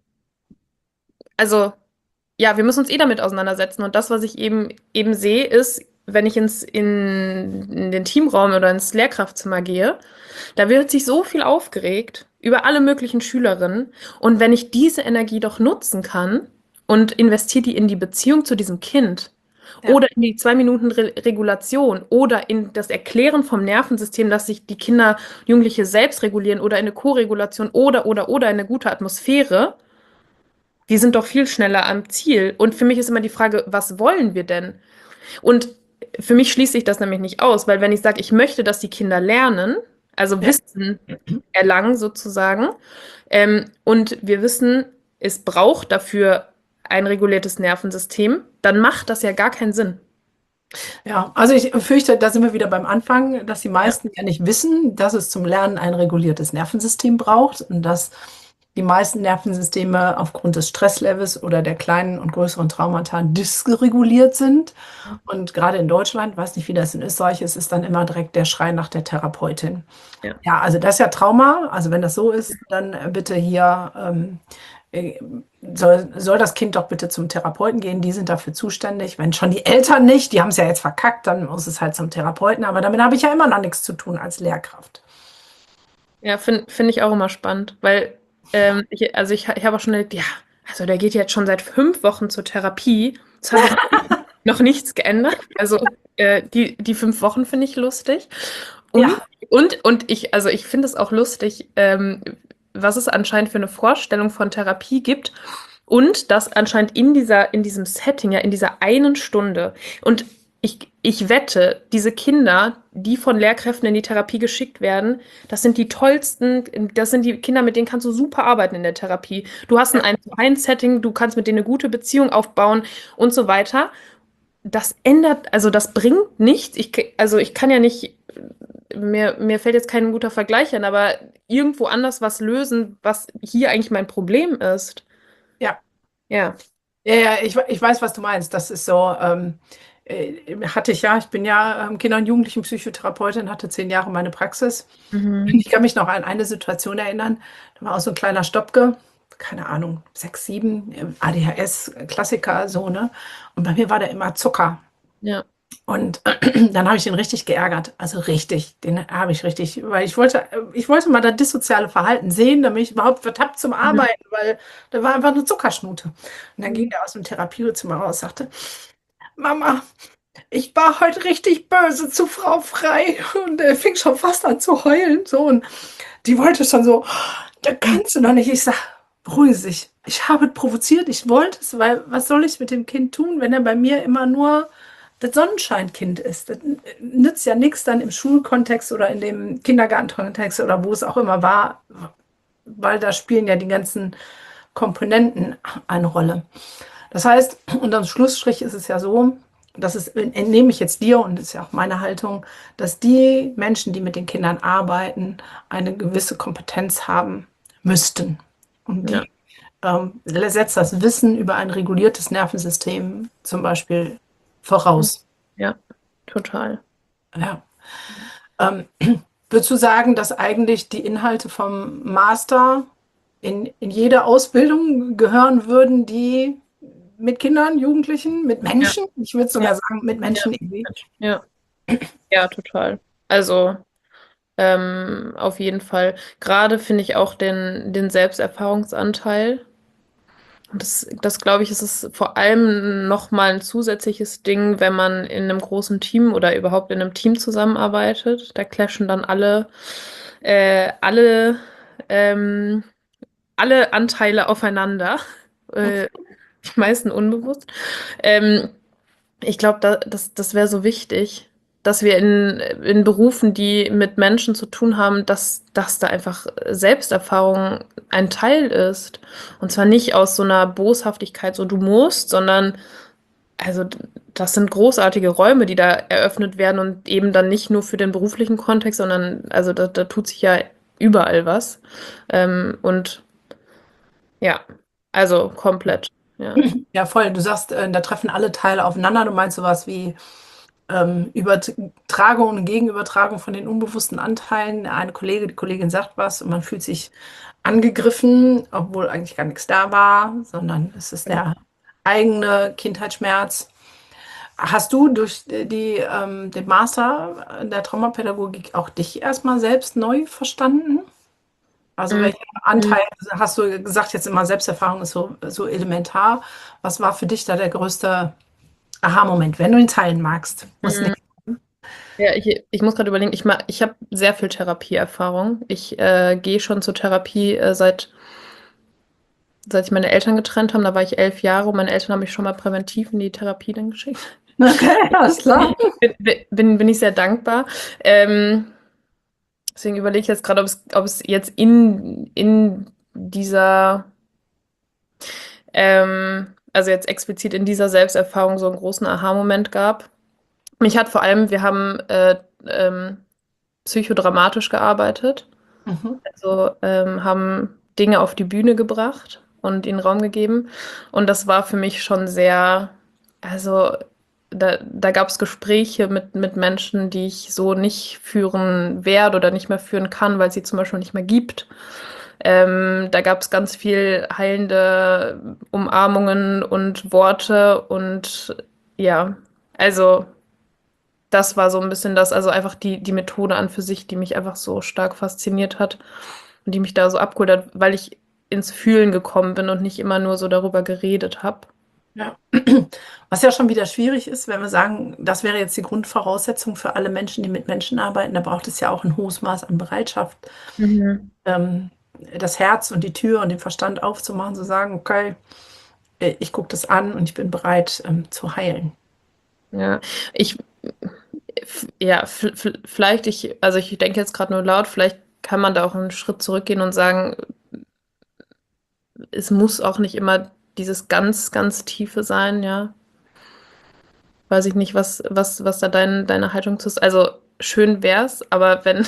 also, ja, wir müssen uns eh damit auseinandersetzen. Und das, was ich eben, eben sehe, ist, wenn ich ins, in, in den Teamraum oder ins Lehrkraftzimmer gehe, da wird sich so viel aufgeregt über alle möglichen Schülerinnen. Und wenn ich diese Energie doch nutzen kann und investiere die in die Beziehung zu diesem Kind Ja. oder in die zwei Minuten Re Regulation oder in das Erklären vom Nervensystem, dass sich die Kinder, Jugendliche selbst regulieren, oder in eine Koregulation oder, oder, oder in eine gute Atmosphäre, wir sind doch viel schneller am Ziel. Und für mich ist immer die Frage, was wollen wir denn? Und für mich schließt sich das nämlich nicht aus, weil wenn ich sage, ich möchte, dass die Kinder lernen, also Ja. Wissen erlangen sozusagen, ähm, und wir wissen, es braucht dafür ein reguliertes Nervensystem, dann macht das ja gar keinen Sinn. Ja, also ich fürchte, da sind wir wieder beim Anfang, dass die Ja. meisten ja nicht wissen, dass es zum Lernen ein reguliertes Nervensystem braucht und dass die meisten Nervensysteme aufgrund des Stresslevels oder der kleinen und größeren Traumata dysreguliert sind. Und gerade in Deutschland, weiß nicht, wie das in Österreich ist, ist dann immer direkt der Schrei nach der Therapeutin. Ja. Ja, also das ist ja Trauma. Also wenn das so ist, dann äh, bitte hier ähm, äh, soll, soll das Kind doch bitte zum Therapeuten gehen. Die sind dafür zuständig. Wenn schon die Eltern nicht, die haben es ja jetzt verkackt, dann muss es halt zum Therapeuten. Aber damit habe ich ja immer noch nichts zu tun als Lehrkraft. Ja, finde find find ich auch immer spannend, weil, ähm, ich, also ich, ich habe auch schon gedacht, ja, also der geht jetzt schon seit fünf Wochen zur Therapie. Es hat sich noch nichts geändert. Also äh, die, die fünf Wochen finde ich lustig. Und, Ja, und, und ich, also ich finde es auch lustig, ähm, was es anscheinend für eine Vorstellung von Therapie gibt. Und das anscheinend in dieser, in diesem Setting, ja, in dieser einen Stunde. Und ich, ich wette, diese Kinder, die von Lehrkräften in die Therapie geschickt werden, das sind die tollsten, das sind die Kinder, mit denen kannst du super arbeiten in der Therapie. Du hast ein eins zu eins Setting, du kannst mit denen eine gute Beziehung aufbauen und so weiter. Das ändert, also das bringt nichts. Ich, also ich kann ja nicht, mir, mir fällt jetzt kein guter Vergleich an, aber irgendwo anders was lösen, was hier eigentlich mein Problem ist. ja. Ja. Ja, ja, ich, ich weiß, was du meinst. Das ist so, ähm, äh, hatte ich ja, ich bin ja ähm, Kinder- und Jugendlichen-Psychotherapeutin, hatte zehn Jahre meine Praxis. Mhm. Und ich kann mich noch an eine Situation erinnern, da war auch so ein kleiner Stoppke, keine Ahnung, sechs, sieben, äh, A D H S, Klassiker, so, ne? Und bei mir war der immer Zucker. Ja. Und dann habe ich den richtig geärgert. Also richtig, den habe ich richtig, weil ich wollte, ich wollte mal das dissoziale Verhalten sehen, damit ich überhaupt was hab zum Mhm. Arbeiten, weil da war einfach eine Zuckerschnute. Und dann ging Mhm. der aus dem Therapiezimmer raus, sagte, Mama, ich war heute richtig böse zu Frau Frei und er fing schon fast an zu heulen. So, und die wollte schon so, da kannst du doch nicht. Ich sag, beruhige sich. Ich habe provoziert, ich wollte es, weil was soll ich mit dem Kind tun, wenn er bei mir immer nur das Sonnenscheinkind ist? Das nützt ja nichts dann im Schulkontext oder in dem Kindergartenkontext oder wo es auch immer war, weil da spielen ja die ganzen Komponenten eine Rolle. Das heißt, unterm Schlussstrich ist es ja so, das ist, entnehme ich jetzt dir und das ist ja auch meine Haltung, dass die Menschen, die mit den Kindern arbeiten, eine gewisse Kompetenz haben müssten. Und Ja. die ähm, setzt das Wissen über ein reguliertes Nervensystem zum Beispiel voraus. Ja, total. Ja. Ähm, würdest du sagen, dass eigentlich die Inhalte vom Master in, in jede Ausbildung gehören würden, die mit Kindern, Jugendlichen, mit Ja, Menschen, ich würde ja, sogar sagen, mit ja, Menschen irgendwie. ja, ja, total. Also ähm, auf jeden Fall. Gerade finde ich auch den, den Selbsterfahrungsanteil. Und das, das glaube ich, ist es vor allem nochmal ein zusätzliches Ding, wenn man in einem großen Team oder überhaupt in einem Team zusammenarbeitet. Da clashen dann alle, äh, alle, ähm, alle Anteile aufeinander. Äh, die meisten unbewusst. Ähm, Ich glaube, da, das, das wäre so wichtig, dass wir in, in Berufen, die mit Menschen zu tun haben, dass, dass da einfach Selbsterfahrung ein Teil ist. Und zwar nicht aus so einer Boshaftigkeit, so du musst, sondern also das sind großartige Räume, die da eröffnet werden und eben dann nicht nur für den beruflichen Kontext, sondern also da, da tut sich ja überall was. Ähm, und ja, also komplett. Ja. Ja, voll. Du sagst, äh, da treffen alle Teile aufeinander. Du meinst sowas wie ähm, Übertragung und Gegenübertragung von den unbewussten Anteilen. Eine Kollege, die Kollegin sagt was und man fühlt sich angegriffen, obwohl eigentlich gar nichts da war, sondern es ist der eigene Kindheitsschmerz. Hast du durch die, ähm, den Master der Traumapädagogik auch dich erstmal selbst neu verstanden? Also Mhm. welcher Anteil, hast du gesagt, jetzt immer Selbsterfahrung ist so, so elementar. Was war für dich da der größte Aha-Moment, wenn du ihn teilen magst? Muss Mhm. nicht. Ja, ich, ich muss gerade überlegen, ich, ma- ich habe sehr viel Therapieerfahrung. Ich äh, gehe schon zur Therapie äh, seit, seit sich meine Eltern getrennt haben. Da war ich elf Jahre und meine Eltern haben mich schon mal präventiv in die Therapie dann geschickt. Okay, alles klar. Bin, bin, bin ich sehr dankbar. Ähm, deswegen überlege ich jetzt gerade, ob es, ob es jetzt in, in dieser ähm, also jetzt explizit in dieser Selbsterfahrung so einen großen Aha-Moment gab. Mich hat vor allem, wir haben äh, ähm, psychodramatisch gearbeitet, Mhm. also ähm, haben Dinge auf die Bühne gebracht und ihnen Raum gegeben. Und das war für mich schon sehr, also da, da gab es Gespräche mit, mit Menschen, die ich so nicht führen werde oder nicht mehr führen kann, weil es sie zum Beispiel nicht mehr gibt. Ähm, da gab es ganz viel heilende Umarmungen und Worte und ja, also das war so ein bisschen das, also einfach die, die Methode an für sich, die mich einfach so stark fasziniert hat und die mich da so abgeholt hat, weil ich ins Fühlen gekommen bin und nicht immer nur so darüber geredet habe. Ja. Was ja schon wieder schwierig ist, wenn wir sagen, das wäre jetzt die Grundvoraussetzung für alle Menschen, die mit Menschen arbeiten, da braucht es ja auch ein hohes Maß an Bereitschaft, Mhm. ähm, das Herz und die Tür und den Verstand aufzumachen, zu sagen, okay, äh, ich gucke das an und ich bin bereit, ähm, zu heilen. Ja, ich, f- ja, f- f- vielleicht ich, also ich denke jetzt gerade nur laut, vielleicht kann man da auch einen Schritt zurückgehen und sagen, es muss auch nicht immer dieses ganz, ganz Tiefe sein, ja. Weiß ich nicht, was, was, was da dein, deine Haltung zu ist. Also schön wär's, aber wenn,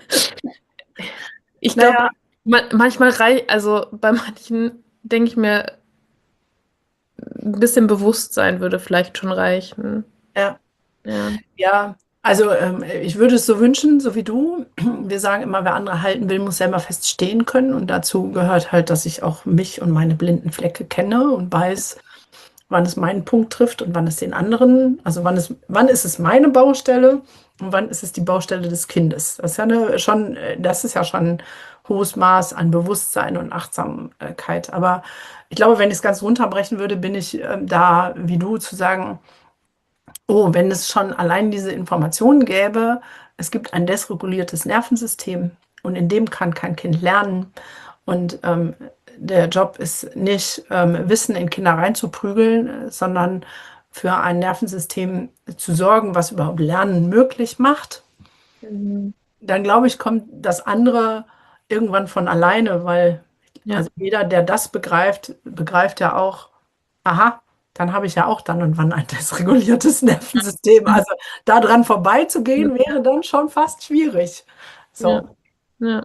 ich glaube, Naja, ma manchmal rei, also bei manchen denke ich mir, ein bisschen Bewusstsein würde vielleicht schon reichen. ja. Ja. Ja, also ähm, ich würde es so wünschen, so wie du. Wir sagen immer, wer andere halten will, muss selber fest stehen können. Und dazu gehört halt, dass ich auch mich und meine blinden Flecke kenne und weiß, wann es meinen Punkt trifft und wann es den anderen. Also wann es, wann ist es meine Baustelle und wann ist es die Baustelle des Kindes. Das ist ja eine, schon, äh, das ist ja schon ein hohes Maß an Bewusstsein und Achtsamkeit. Aber ich glaube, wenn ich es ganz runterbrechen würde, bin ich ähm, da, wie du, zu sagen, oh, wenn es schon allein diese Informationen gäbe, es gibt ein desreguliertes Nervensystem und in dem kann kein Kind lernen. Und ähm, der Job ist nicht, ähm, Wissen in Kinder reinzuprügeln, äh, sondern für ein Nervensystem zu sorgen, was überhaupt Lernen möglich macht. Mhm. Dann glaube ich, kommt das andere irgendwann von alleine, weil Ja. also jeder, der das begreift, begreift ja auch, aha, dann habe ich ja auch dann und wann ein desreguliertes Nervensystem. Also daran vorbeizugehen, wäre dann schon fast schwierig. Ja. So, Ja.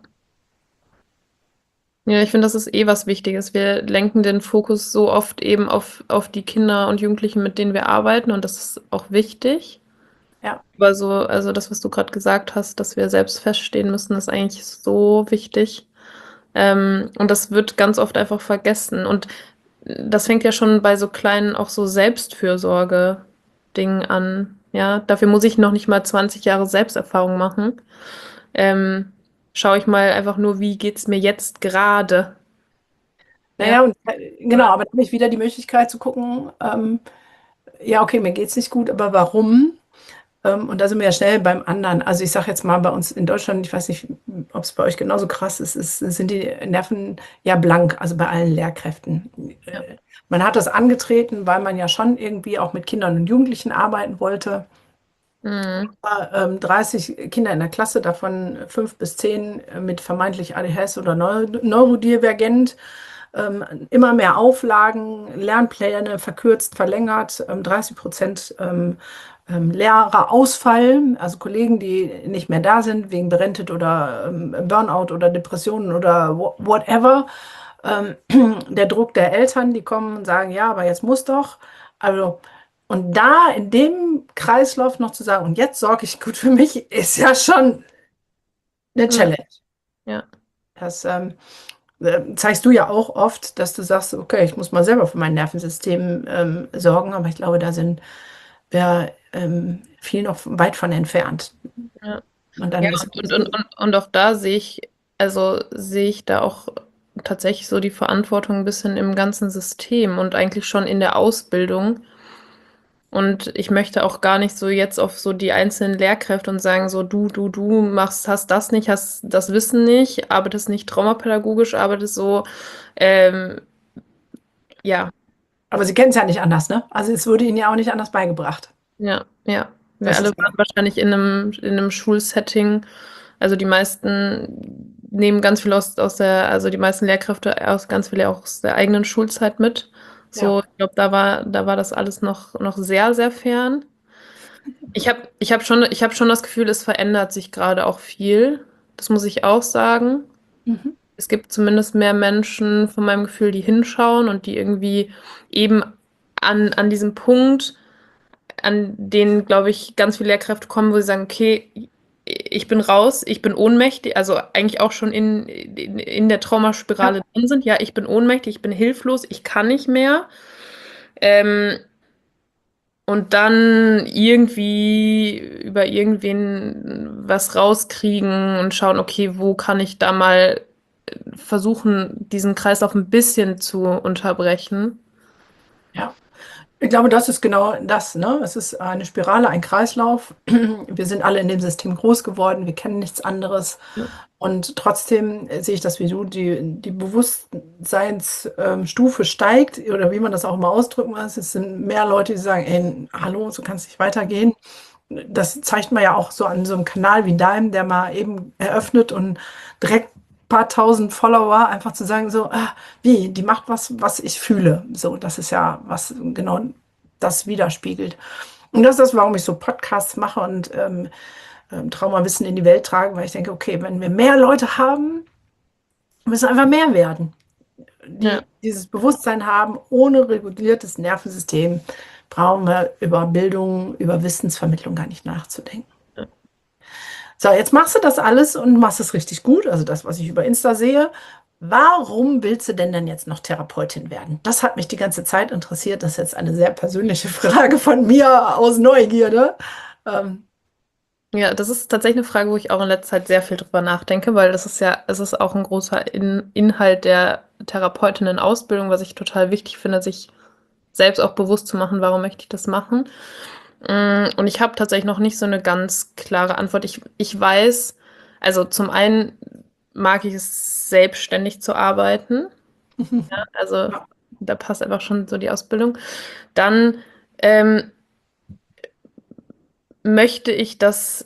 Ja, ich finde, das ist eh was Wichtiges. Wir lenken den Fokus so oft eben auf, auf die Kinder und Jugendlichen, mit denen wir arbeiten, und das ist auch wichtig. ja. Aber so, also das, was du gerade gesagt hast, dass wir selbst feststehen müssen, ist eigentlich so wichtig. Ähm, und das wird ganz oft einfach vergessen. Und das fängt ja schon bei so kleinen, auch so Selbstfürsorge-Dingen an. Ja, dafür muss ich noch nicht mal zwanzig Jahre Selbsterfahrung machen. Ähm, Schaue ich mal einfach nur, wie geht's mir jetzt gerade? Ja. Naja, und äh, genau, aber dann habe ich wieder die Möglichkeit zu gucken, ähm, ja, okay, mir geht es nicht gut, aber warum? Ähm, und da sind wir ja schnell beim anderen. Also ich sage jetzt mal bei uns in Deutschland, ich weiß nicht, ob es bei euch genauso krass ist, ist, sind die Nerven ja blank, also bei allen Lehrkräften. Ja. Äh, Man hat das angetreten, weil man ja schon irgendwie auch mit Kindern und Jugendlichen arbeiten wollte. Mhm. Ähm, dreißig Kinder in der Klasse, davon fünf bis zehn äh, mit vermeintlich A D H S oder Neu neurodivergent. Ähm, immer mehr Auflagen, Lernpläne verkürzt, verlängert, ähm, dreißig Prozent ähm, ähm, Lehrerausfall, also Kollegen, die nicht mehr da sind wegen Berentet oder ähm, Burnout oder Depressionen oder wha- whatever. Ähm, Der Druck der Eltern, die kommen und sagen, ja, aber jetzt muss doch. Also, und da in dem Kreislauf noch zu sagen, und jetzt sorge ich gut für mich, ist ja schon eine Ja. Challenge. Ja. Das ähm, äh, zeigst du ja auch oft, dass du sagst, okay, ich muss mal selber für mein Nervensystem ähm, sorgen, aber ich glaube, da sind wir ähm, viel noch weit von entfernt. Ja. Und Ja, dann ist und, und, und, und auch da sehe ich, also sehe ich da auch tatsächlich so die Verantwortung ein bisschen im ganzen System und eigentlich schon in der Ausbildung. Und ich möchte auch gar nicht so jetzt auf so die einzelnen Lehrkräfte und sagen, so du, du, du machst, hast das nicht, hast das Wissen nicht, arbeitest nicht traumapädagogisch, arbeitest so, ähm, ja, aber sie kennen es ja nicht anders, ne? Also es wurde ihnen ja auch nicht anders beigebracht. ja, ja. Wir Das alle ist ja, waren wahrscheinlich in einem, in einem Schulsetting. Also die meisten nehmen ganz viel aus, aus der, also die meisten Lehrkräfte aus ganz viel aus der eigenen Schulzeit mit. So, Ja. ich glaube, da war, da war das alles noch, noch sehr, sehr fern. Ich habe, ich hab schon, ich hab schon das Gefühl, es verändert sich gerade auch viel. Das muss ich auch sagen. Mhm. Es gibt zumindest mehr Menschen von meinem Gefühl, die hinschauen und die irgendwie eben an, an diesem Punkt, an den, glaube ich, ganz viele Lehrkräfte kommen, wo sie sagen, okay, ich bin raus, ich bin ohnmächtig, also eigentlich auch schon in, in, in der Ja. Traumaspirale drin sind. Ja, ich bin ohnmächtig, ich bin hilflos, ich kann nicht mehr. Ähm, und dann irgendwie über irgendwen was rauskriegen und schauen, okay, wo kann ich da mal versuchen, diesen Kreislauf ein bisschen zu unterbrechen. Ja. Ich glaube, das ist genau das, ne? Es ist eine Spirale, ein Kreislauf. Wir sind alle in dem System groß geworden, wir kennen nichts anderes. Ja, Und trotzdem äh, sehe ich das wie du, die, die Bewusstseinsstufe steigt, oder wie man das auch immer ausdrücken muss. Es sind mehr Leute, die sagen, ey, hallo, so kann es nicht weitergehen. Das zeigt man ja auch so an so einem Kanal wie deinem, der mal eben eröffnet und direkt ein paar tausend Follower einfach zu sagen, so, ah, wie, die macht was, was ich fühle. So, das ist ja, was genau das widerspiegelt. Und das ist das, warum ich so Podcasts mache und ähm, ähm, Traumawissen in die Welt trage, weil ich denke, okay, wenn wir mehr Leute haben, müssen einfach mehr werden, die ja, dieses Bewusstsein haben, ohne reguliertes Nervensystem brauchen wir über Bildung, über Wissensvermittlung gar nicht nachzudenken. ja. So, jetzt machst du das alles und machst es richtig gut, also das, was ich über Insta sehe. Warum willst du denn dann jetzt noch Therapeutin werden? Das hat mich die ganze Zeit interessiert. Das ist jetzt eine sehr persönliche Frage von mir aus Neugierde. Ähm, Ja, das ist tatsächlich eine Frage, wo ich auch in letzter Zeit sehr viel drüber nachdenke, weil das ist ja, es ist auch ein großer In Inhalt der Therapeutinnen-Ausbildung, was ich total wichtig finde, sich selbst auch bewusst zu machen, warum möchte ich das machen. Mm, Und ich habe tatsächlich noch nicht so eine ganz klare Antwort. Ich, ich weiß, also zum einen mag ich es, selbstständig zu arbeiten. Also ja, da passt einfach schon so die Ausbildung. Dann ähm, möchte ich, dass,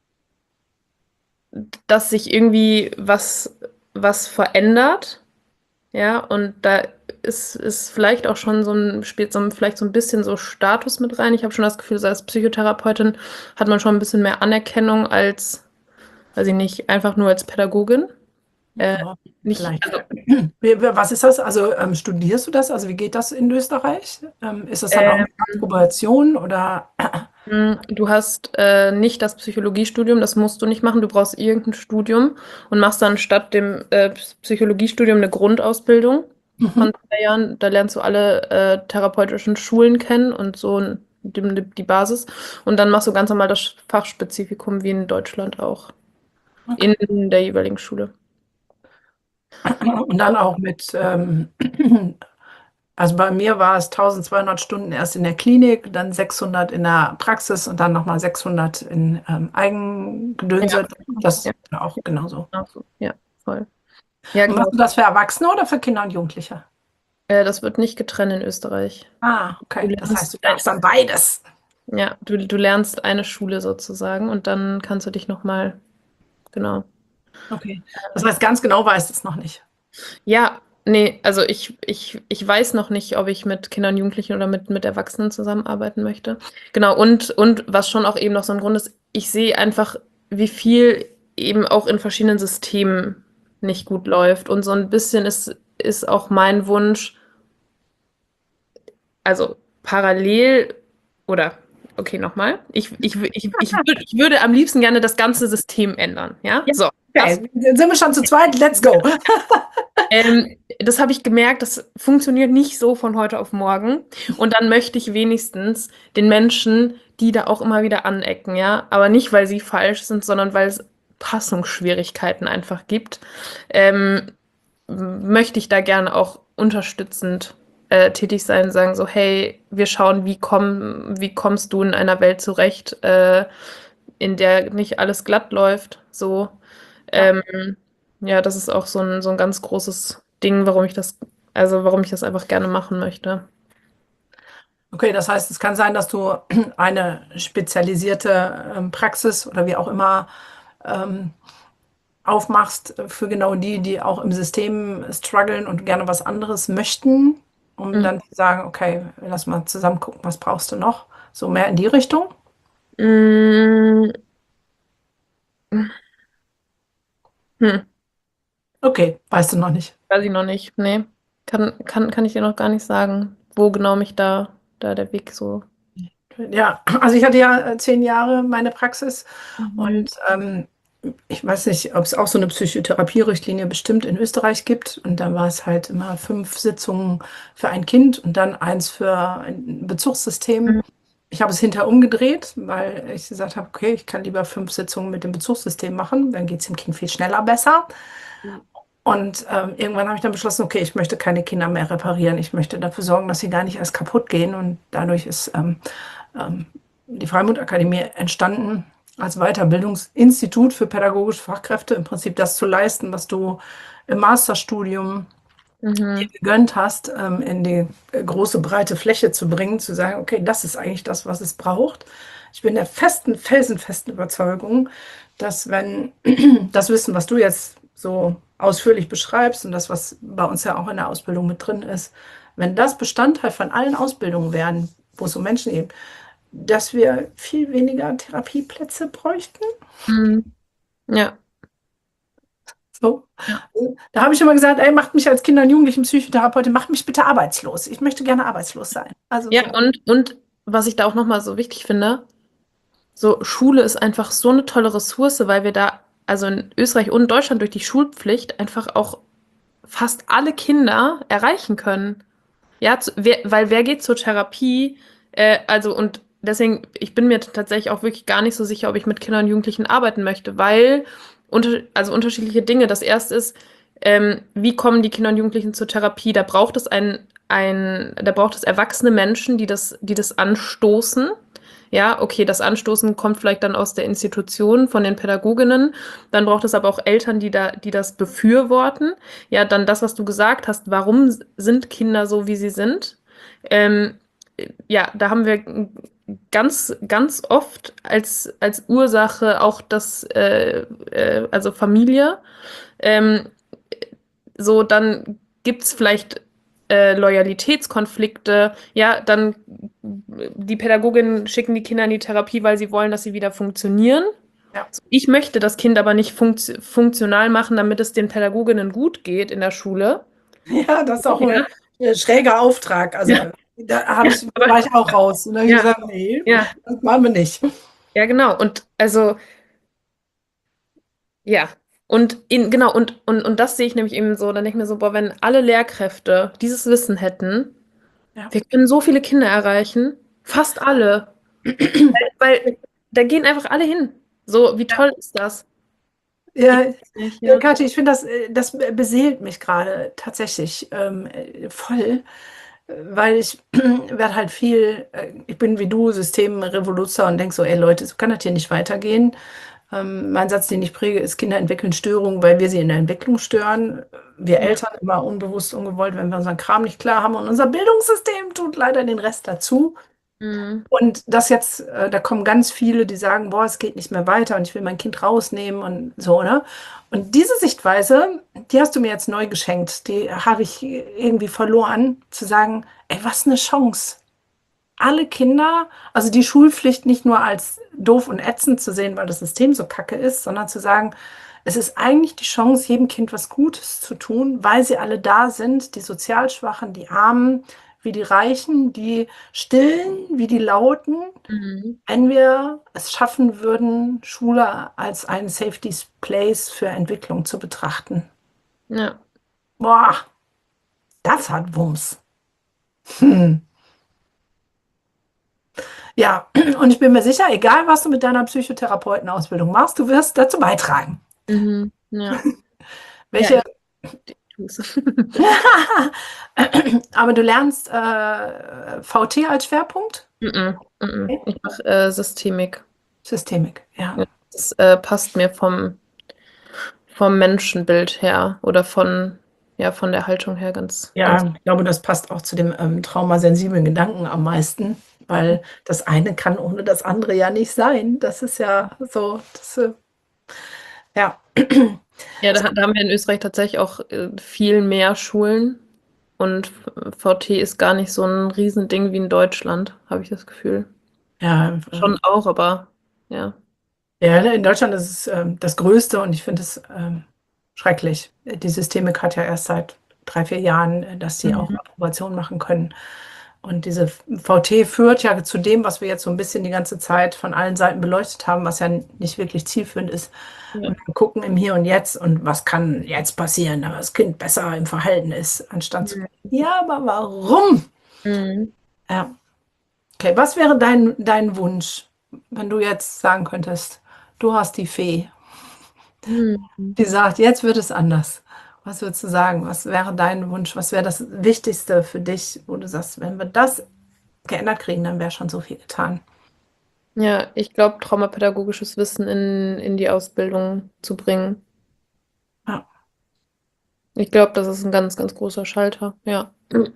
dass sich irgendwie was, was verändert. Ja, und da ist, ist vielleicht auch schon so ein, spielt so ein, vielleicht so ein bisschen so Status mit rein. Ich habe schon das Gefühl, so als Psychotherapeutin hat man schon ein bisschen mehr Anerkennung als, weiß ich nicht, einfach nur als Pädagogin. Äh, ja, nicht, vielleicht. also, Wie- wie- Was ist das? Also ähm, studierst du das? Also wie geht das in Österreich? Ähm, ist das dann auch ähm, mit Approbation oder? mh, du hast äh, nicht das Psychologiestudium, das musst du nicht machen. Du brauchst irgendein Studium und machst dann statt dem äh, Psychologiestudium eine Grundausbildung Mhm. von zwei Jahren. Da lernst du alle äh, therapeutischen Schulen kennen und so n- die, die Basis. Und dann machst du ganz normal das Fachspezifikum wie in Deutschland auch. Okay. In der jeweiligen Schule. Und dann auch mit, ähm, also bei mir war es tausendzweihundert Stunden erst in der Klinik, dann sechshundert in der Praxis und dann nochmal sechshundert in ähm, Ja, Eigengedönse. Das ja, ist auch genauso. genau so. Ja, voll. Ja, Und machst genau. du das für Erwachsene oder für Kinder und Jugendliche? Äh, das wird nicht getrennt in Österreich. Ah, Du okay. Das heißt, du lernst, darfst dann beides. ja, du, du lernst eine Schule sozusagen und dann kannst du dich nochmal, genau. Okay. Das heißt, ganz genau weißt du es noch nicht. Ja, nee, also ich, ich, ich weiß noch nicht, ob ich mit Kindern, Jugendlichen oder mit, mit Erwachsenen zusammenarbeiten möchte. Genau, und, und was schon auch eben noch so ein Grund ist, ich sehe einfach, wie viel eben auch in verschiedenen Systemen nicht gut läuft. Und so ein bisschen ist, ist auch mein Wunsch, also parallel oder okay, nochmal. Ich, ich, ich, ich, würd, ich würde am liebsten gerne das ganze System ändern. Ja, Ja, so. Das, okay. Sind wir schon zu zweit? Let's go. ähm, das habe ich gemerkt, das funktioniert nicht so von heute auf morgen. Und dann möchte ich wenigstens den Menschen, die da auch immer wieder anecken, ja, aber nicht, weil sie falsch sind, sondern weil es Passungsschwierigkeiten einfach gibt, ähm, möchte ich da gerne auch unterstützend äh, tätig sein, sagen so, hey, wir schauen, wie komm, wie kommst du in einer Welt zurecht, äh, in der nicht alles glatt läuft, so. Ja. Ähm, ja, das ist auch so ein, so ein ganz großes Ding, warum ich das, also warum ich das einfach gerne machen möchte. Okay, das heißt, es kann sein, dass du eine spezialisierte ähm, Praxis oder wie auch immer ähm, aufmachst für genau die, die auch im System strugglen und gerne was anderes möchten. um Mhm. dann zu sagen, okay, lass mal zusammen gucken, was brauchst du noch? So mehr in die Richtung? Mm, hm, Okay, weißt du noch nicht. weiß ich noch nicht. Nee. Kann, kann, kann ich dir noch gar nicht sagen, wo genau mich da, da der Weg so. Ja, also ich hatte ja äh, zehn Jahre meine Praxis Mhm. und ähm, ich weiß nicht, ob es auch so eine Psychotherapierichtlinie bestimmt in Österreich gibt. Und da war es halt immer fünf Sitzungen für ein Kind und dann eins für ein Bezugssystem. Mhm. Ich habe es hinterher umgedreht, weil ich gesagt habe, okay, ich kann lieber fünf Sitzungen mit dem Bezugssystem machen, dann geht es dem Kind viel schneller besser. Und ähm, irgendwann habe ich dann beschlossen, okay, ich möchte keine Kinder mehr reparieren. Ich möchte dafür sorgen, dass sie gar nicht erst kaputt gehen. Und dadurch ist ähm, ähm, die Freimut-Akademie entstanden als Weiterbildungsinstitut für pädagogische Fachkräfte, im Prinzip das zu leisten, was du im Masterstudium dir Mhm. gegönnt hast, ähm, in die äh, große, breite Fläche zu bringen, zu sagen, okay, das ist eigentlich das, was es braucht. Ich bin der festen, felsenfesten Überzeugung, dass wenn das Wissen, was du jetzt so ausführlich beschreibst und das, was bei uns ja auch in der Ausbildung mit drin ist, wenn das Bestandteil von allen Ausbildungen wären, wo es um Menschen geht, dass wir viel weniger Therapieplätze bräuchten. Mhm. Ja, So. ja. Da habe ich immer gesagt, ey, macht mich als Kinder- und Jugendlichen Psychotherapeutin, macht mich bitte arbeitslos. Ich möchte gerne arbeitslos sein. Also Ja, so. und, und was ich da auch nochmal so wichtig finde, so Schule ist einfach so eine tolle Ressource, weil wir da, also in Österreich und Deutschland durch die Schulpflicht einfach auch fast alle Kinder erreichen können. Ja, zu, wer, weil wer geht zur Therapie? Äh, also und deswegen, ich bin mir tatsächlich auch wirklich gar nicht so sicher, ob ich mit Kindern und Jugendlichen arbeiten möchte, weil unter, also unterschiedliche Dinge. Das erste ist, ähm, wie kommen die Kinder und Jugendlichen zur Therapie? Da braucht es ein, ein, da braucht es erwachsene Menschen, die das, die das anstoßen. Ja, okay, das Anstoßen kommt vielleicht dann aus der Institution von den Pädagoginnen. Dann braucht es aber auch Eltern, die da, die das befürworten. Ja, dann das, was du gesagt hast, warum sind Kinder so, wie sie sind? Ähm, ja, da haben wir ganz, ganz oft als, als Ursache auch das, äh, äh, also Familie. Ähm, so, dann gibt es vielleicht äh, Loyalitätskonflikte. Ja, dann die Pädagoginnen schicken die Kinder in die Therapie, weil sie wollen, dass sie wieder funktionieren. Ja. Ich möchte das Kind aber nicht funkt funktional machen, damit es den Pädagoginnen gut geht in der Schule. Ja, das ist auch ein, Ja, ein schräger Auftrag. Also ja, da habe ich, aber war ich auch raus. Und dann habe ich ja, gesagt, nee, ja, das machen wir nicht. ja, genau. Und also, ja. Und in, genau, und, und, und das sehe ich nämlich eben so, dann denke ich mir so, boah, wenn alle Lehrkräfte dieses Wissen hätten, Ja. wir können so viele Kinder erreichen, fast alle, weil da gehen einfach alle hin. So, wie toll ist das? Ich Ja, weiß nicht, ja, ja. Kathi, ich finde, das, äh, das beseelt mich gerade tatsächlich ähm, äh, voll, äh, weil ich werde halt viel, äh, ich bin wie du, Systemrevoluzer und denke so, ey Leute, so kann das hier nicht weitergehen. Ähm, mein Satz, den ich präge, ist, Kinder entwickeln Störungen, weil wir sie in der Entwicklung stören. Wir Ja. Eltern immer unbewusst, ungewollt, wenn wir unseren Kram nicht klar haben und unser Bildungssystem tut leider den Rest dazu. Mhm. Und das jetzt, äh, da kommen ganz viele, die sagen, boah, es geht nicht mehr weiter und ich will mein Kind rausnehmen und so, ne? Und diese Sichtweise, die hast du mir jetzt neu geschenkt. Die habe ich irgendwie verloren, zu sagen, ey, was eine Chance. Alle Kinder, also die Schulpflicht nicht nur als doof und ätzend zu sehen, weil das System so kacke ist, sondern zu sagen, es ist eigentlich die Chance, jedem Kind was Gutes zu tun, weil sie alle da sind, die sozial Schwachen, die Armen, wie die Reichen, die Stillen, wie die Lauten. Mhm. Wenn wir es schaffen würden, Schule als einen Safety Place für Entwicklung zu betrachten. Ja. Boah, das hat Wumms. Hm. Ja, und ich bin mir sicher, egal was du mit deiner Psychotherapeutenausbildung machst, du wirst dazu beitragen. Mhm. Ja. Ja, Welche, ich tue es. aber du lernst äh, V T als Schwerpunkt? Mhm. Mhm. Okay. Ich mache äh, Systemik. Systemik, ja. Ja. Das äh, passt mir vom, vom Menschenbild her oder von, ja, von der Haltung her ganz, ganz. Ja, ich glaube, das passt auch zu dem ähm, traumasensiblen Gedanken am meisten, weil das eine kann ohne das andere ja nicht sein. Das ist ja so, das, äh, ja. Ja, da, da haben wir in Österreich tatsächlich auch äh, viel mehr Schulen. Und V T ist gar nicht so ein Riesending wie in Deutschland, habe ich das Gefühl. Ja, äh, Schon auch, aber ja. ja, ne, in Deutschland ist es ähm, das Größte und ich finde es ähm, schrecklich. Die Systemik hat ja erst seit drei, vier Jahren, äh, dass sie auch Mhm. Approbation machen können. Und diese V T führt ja zu dem, was wir jetzt so ein bisschen die ganze Zeit von allen Seiten beleuchtet haben, was ja nicht wirklich zielführend ist. Ja. Und wir gucken im Hier und Jetzt und was kann jetzt passieren, damit das Kind besser im Verhalten ist, anstatt zu Mhm. gucken, ja, aber warum? Mhm. Ja, okay, was wäre dein, dein Wunsch, wenn du jetzt sagen könntest, du hast die Fee, Mhm. die sagt, jetzt wird es anders. Was würdest du sagen? Was wäre dein Wunsch? Was wäre das Wichtigste für dich, wo du sagst, wenn wir das geändert kriegen, dann wäre schon so viel getan. Ja, ich glaube, traumapädagogisches Wissen in, in die Ausbildung zu bringen. Ja, Ich glaube, das ist ein ganz, ganz großer Schalter. Ja.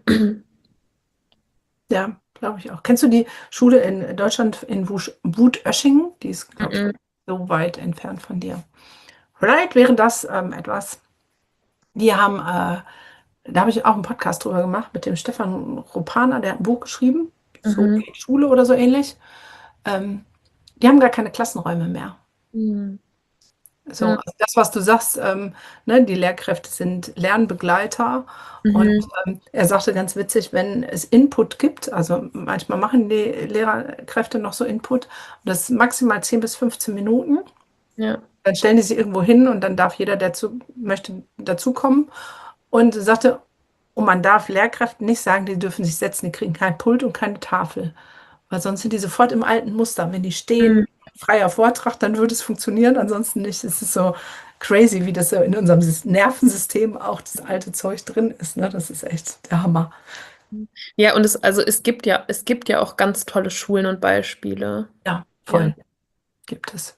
ja, glaube ich auch. Kennst du die Schule in Deutschland in Wusch- Wutöschingen? Die ist, glaube ich, Mhm. so weit entfernt von dir. Vielleicht wäre das ähm, etwas. Die haben, äh, da habe ich auch einen Podcast drüber gemacht mit dem Stefan Rupana, der hat ein Buch geschrieben, so Mhm. geht Schule oder so ähnlich. Ähm, Die haben gar keine Klassenräume mehr. Mhm. So, Ja. also das, was du sagst, ähm, ne, die Lehrkräfte sind Lernbegleiter und Mhm. ähm, er sagte ganz witzig, wenn es Input gibt, also manchmal machen die Lehrkräfte noch so Input, und das ist maximal zehn bis fünfzehn Minuten, Ja. dann stellen die sich irgendwo hin und dann darf jeder, der zu, möchte, dazukommen und sagte, und man darf Lehrkräften nicht sagen, die dürfen sich setzen, die kriegen kein Pult und keine Tafel. Weil sonst sind die sofort im alten Muster. Wenn die Mhm. stehen, freier Vortrag, dann würde es funktionieren. Ansonsten nicht. Es ist so crazy, wie das so in unserem Sys- Nervensystem auch das alte Zeug drin ist. Ne? Das ist echt der Hammer. Ja, und es, also es gibt ja, es gibt ja auch ganz tolle Schulen und Beispiele. Ja, Ja. voll gibt es.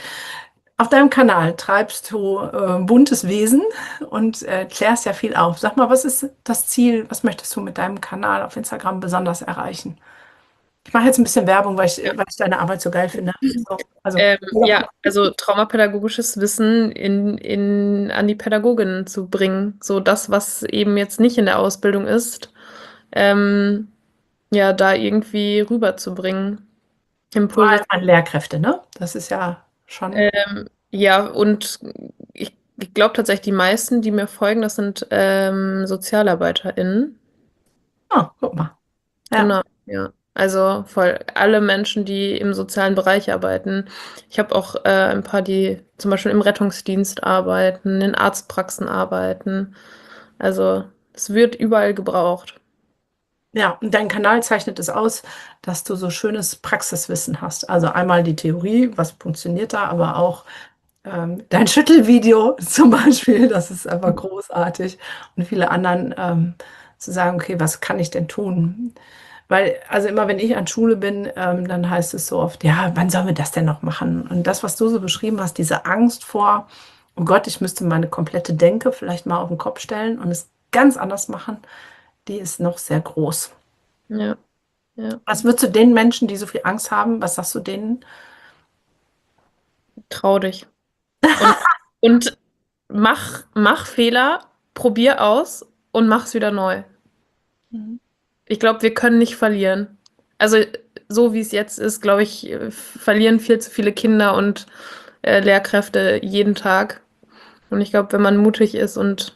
Auf deinem Kanal treibst du äh, buntes Wesen und äh, klärst ja viel auf. Sag mal, was ist das Ziel? Was möchtest du mit deinem Kanal auf Instagram besonders erreichen? Ich mache jetzt ein bisschen Werbung, weil ich, Ja. weil ich deine Arbeit so geil finde. So, also, Ähm, ja. ja, also traumapädagogisches Wissen in, in, an die Pädagoginnen zu bringen. So das, was eben jetzt nicht in der Ausbildung ist, ähm, ja, da irgendwie rüberzubringen. Vor Impulse. allem an Lehrkräfte, ne? Das ist ja schon. Ähm, ja, und ich, ich glaube tatsächlich, die meisten, die mir folgen, das sind ähm, SozialarbeiterInnen. Ah, guck mal. Ja, Genau, ja. Also voll alle Menschen, die im sozialen Bereich arbeiten. Ich habe auch äh, ein paar, die zum Beispiel im Rettungsdienst arbeiten, in Arztpraxen arbeiten. Also es wird überall gebraucht. ja. Und dein Kanal zeichnet es aus, dass du so schönes Praxiswissen hast. Also einmal die Theorie, was funktioniert da, aber auch ähm, dein Schüttelvideo zum Beispiel, das ist einfach großartig. Und viele anderen ähm, zu sagen, okay, was kann ich denn tun? Weil, also immer wenn ich an Schule bin, ähm, dann heißt es so oft, ja, wann sollen wir das denn noch machen? Und das, was du so beschrieben hast, diese Angst vor, oh Gott, ich müsste meine komplette Denke vielleicht mal auf den Kopf stellen und es ganz anders machen, die ist noch sehr groß. Ja, ja. Was würdest du den Menschen, die so viel Angst haben, was sagst du denen? Trau dich. Und, und mach, mach Fehler, probier aus und mach's wieder neu. Mhm. Ich glaube, wir können nicht verlieren. Also so wie es jetzt ist, glaube ich, äh, verlieren viel zu viele Kinder und äh, Lehrkräfte jeden Tag. Und ich glaube, wenn man mutig ist und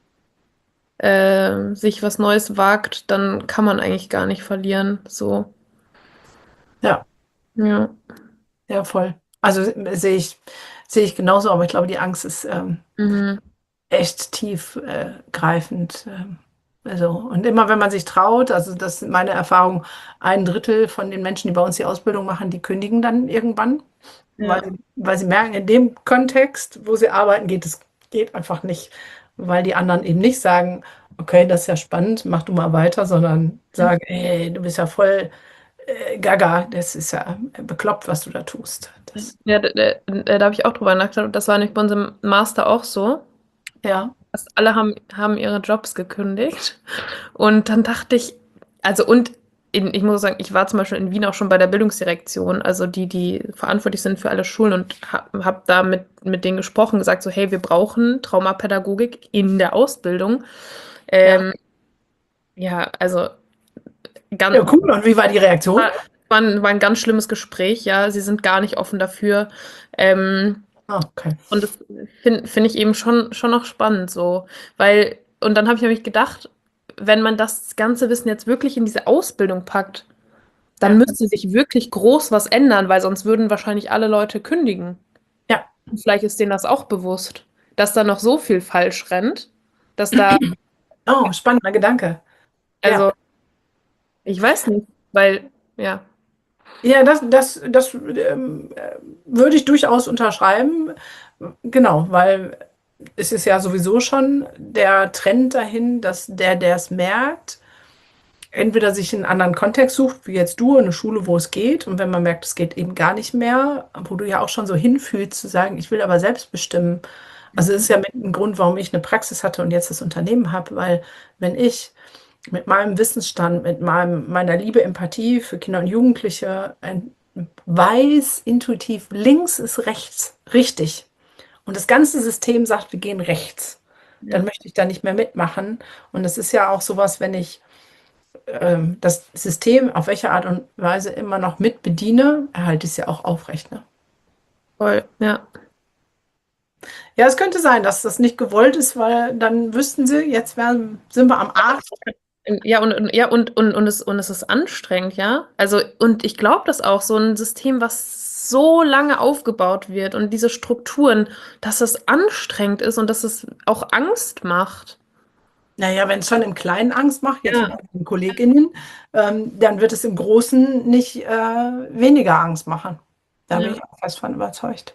äh, sich was Neues wagt, dann kann man eigentlich gar nicht verlieren. So, Ja, ja. ja, voll. Also äh, sehe ich, sehe ich genauso, aber ich glaube, die Angst ist ähm, Mhm. echt tiefgreifend. Ähm, also, und immer wenn man sich traut, also das sind meine Erfahrung, ein Drittel von den Menschen, die bei uns die Ausbildung machen, die kündigen dann irgendwann, Ja. weil, weil sie merken, in dem Kontext, wo sie arbeiten, geht es geht einfach nicht, weil die anderen eben nicht sagen, okay, das ist ja spannend, mach du mal weiter, sondern sagen, hey, du bist ja voll äh, gaga, das ist ja bekloppt, was du da tust. Das, Ja, da, da, da habe ich auch drüber nachgedacht. Und das war nicht bei unserem Master auch so. ja, Fast alle haben, haben ihre Jobs gekündigt. Und dann dachte ich, also und in, ich muss sagen, ich war zum Beispiel in Wien auch schon bei der Bildungsdirektion, also die, die verantwortlich sind für alle Schulen und habe hab da mit, mit denen gesprochen, gesagt so, hey, wir brauchen Traumapädagogik in der Ausbildung. ja, Ähm, Ja, also Ja, ganz, cool. Und wie war die Reaktion? war, war ein, war ein ganz schlimmes Gespräch, ja. Sie sind gar nicht offen dafür. Ähm, Ah, okay. und das finde find ich eben schon, schon noch spannend so. Weil, und dann habe ich nämlich gedacht, wenn man das ganze Wissen jetzt wirklich in diese Ausbildung packt, dann Ja, müsste sich wirklich groß was ändern, weil sonst würden wahrscheinlich alle Leute kündigen. ja. Und vielleicht ist denen das auch bewusst, dass da noch so viel falsch rennt, dass da, Oh, spannender Gedanke. Ja. also, ich weiß nicht, weil, ja. Ja, das, das, das ähm, äh, würde ich durchaus unterschreiben. Genau, weil es ist ja sowieso schon der Trend dahin, dass der, der es merkt, entweder sich einen anderen Kontext sucht, wie jetzt du, eine Schule, wo es geht. Und wenn man merkt, es geht eben gar nicht mehr, wo du ja auch schon so hinfühlst, zu sagen, ich will aber selbst bestimmen. Also das ist ja mit ein Grund, warum ich eine Praxis hatte und jetzt das Unternehmen habe, weil wenn ich mit meinem Wissensstand, mit meinem, meiner Liebe, Empathie für Kinder und Jugendliche ein, weiß intuitiv, links ist rechts, richtig. Und das ganze System sagt, wir gehen rechts. Dann Ja, möchte ich da nicht mehr mitmachen. Und es ist ja auch sowas, wenn ich ähm, das System auf welche Art und Weise immer noch mit bediene, erhalte ich es ja auch aufrecht. Ne? voll, ja. Ja, es könnte sein, dass das nicht gewollt ist, weil dann wüssten sie, jetzt werden, sind wir am Arsch. Ja, und, und ja, und, und, und es, und es ist anstrengend, ja. Also, und ich glaube das auch, so ein System, was so lange aufgebaut wird und diese Strukturen, dass es anstrengend ist und dass es auch Angst macht. Naja, wenn es schon im Kleinen Angst macht, jetzt mit Ja. den KollegInnen, ähm, dann wird es im Großen nicht äh, weniger Angst machen. Da bin Ja. ich auch fest von überzeugt.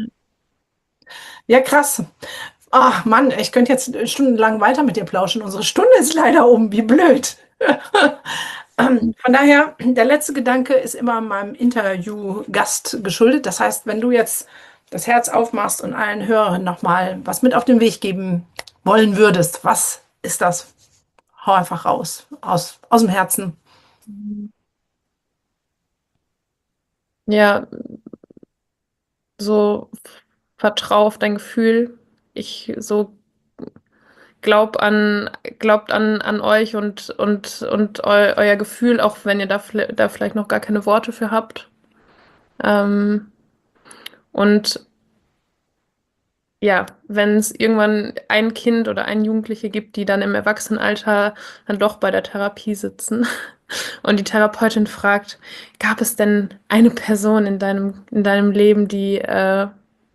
Ja, krass. Ach Mann, ich könnte jetzt stundenlang weiter mit dir plauschen. Unsere Stunde ist leider um. Wie blöd. Ähm, Von daher, der letzte Gedanke ist immer meinem Interview-Gast geschuldet. Das heißt, wenn du jetzt das Herz aufmachst und allen Hörern nochmal was mit auf den Weg geben wollen würdest, was ist das? Hau einfach raus, aus, aus dem Herzen. Ja, so vertrau auf dein Gefühl. Ich so glaub an, glaubt an, an euch und, und, und eu, euer Gefühl, auch wenn ihr da, vielleicht- da vielleicht noch gar keine Worte für habt. Ähm, und ja, wenn es irgendwann ein Kind oder ein Jugendliche gibt, die dann im Erwachsenenalter dann doch bei der Therapie sitzen und die Therapeutin fragt, gab es denn eine Person in deinem, in deinem Leben, die, äh,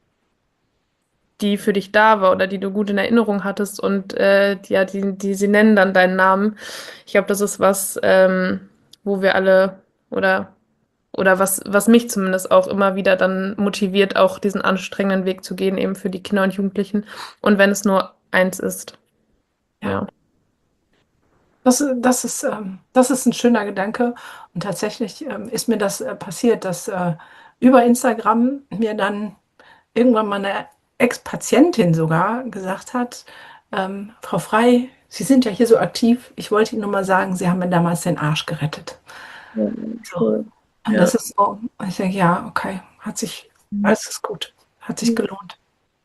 die für dich da war oder die du gut in Erinnerung hattest und äh, die, ja, die, die, sie nennen dann deinen Namen. Ich glaube, das ist was, ähm, wo wir alle oder oder was, was mich zumindest auch immer wieder dann motiviert, auch diesen anstrengenden Weg zu gehen, eben für die Kinder und Jugendlichen. Und wenn es nur eins ist. Ja, Ja. das, das ist, ähm, das ist ein schöner Gedanke. Und tatsächlich ähm, ist mir das äh, passiert, dass äh, über Instagram mir dann irgendwann mal eine Ex-Patientin sogar gesagt hat, ähm, Frau Frei, Sie sind ja hier so aktiv. Ich wollte Ihnen nur mal sagen, Sie haben mir damals den Arsch gerettet. Ja, So. cool. Und Ja. das ist so, ich denke, ja, okay, hat sich, alles ist gut, hat sich gelohnt.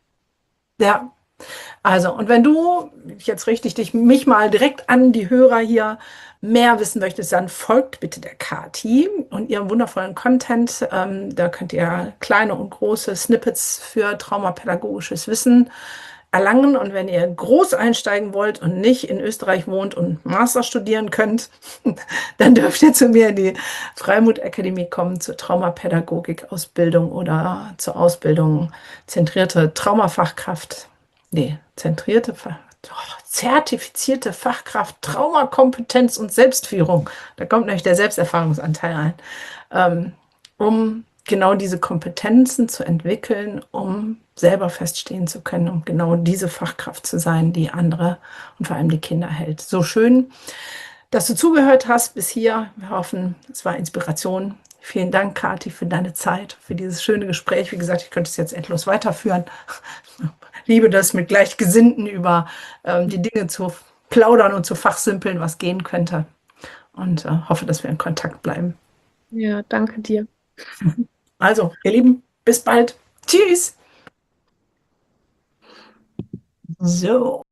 Ja, also, und wenn du jetzt richtig dich mich mal direkt an die Hörer hier mehr wissen möchtest, dann folgt bitte der Kati und ihrem wundervollen Content. Ähm, da könnt ihr kleine und große Snippets für traumapädagogisches Wissen erlangen. Und wenn ihr groß einsteigen wollt und nicht in Österreich wohnt und Master studieren könnt, dann dürft ihr zu mir in die Freimut Akademie kommen zur Traumapädagogik-Ausbildung oder zur Ausbildung zentrierte Traumafachkraft. Nee, zentrierte, Fach- oh, zertifizierte Fachkraft, Traumakompetenz und Selbstführung. Da kommt nämlich der Selbsterfahrungsanteil ein. Ähm, um genau diese Kompetenzen zu entwickeln, um selber feststehen zu können, um genau diese Fachkraft zu sein, die andere und vor allem die Kinder hält. So schön, dass du zugehört hast bis hier. Wir hoffen, es war Inspiration. Vielen Dank, Kathi, für deine Zeit, für dieses schöne Gespräch. Wie gesagt, ich könnte es jetzt endlos weiterführen. Liebe das mit Gleichgesinnten über ähm, die Dinge zu plaudern und zu fachsimpeln, was gehen könnte. Und äh, hoffe, dass wir in Kontakt bleiben. Ja, danke dir. Also, ihr Lieben, bis bald. Tschüss. So.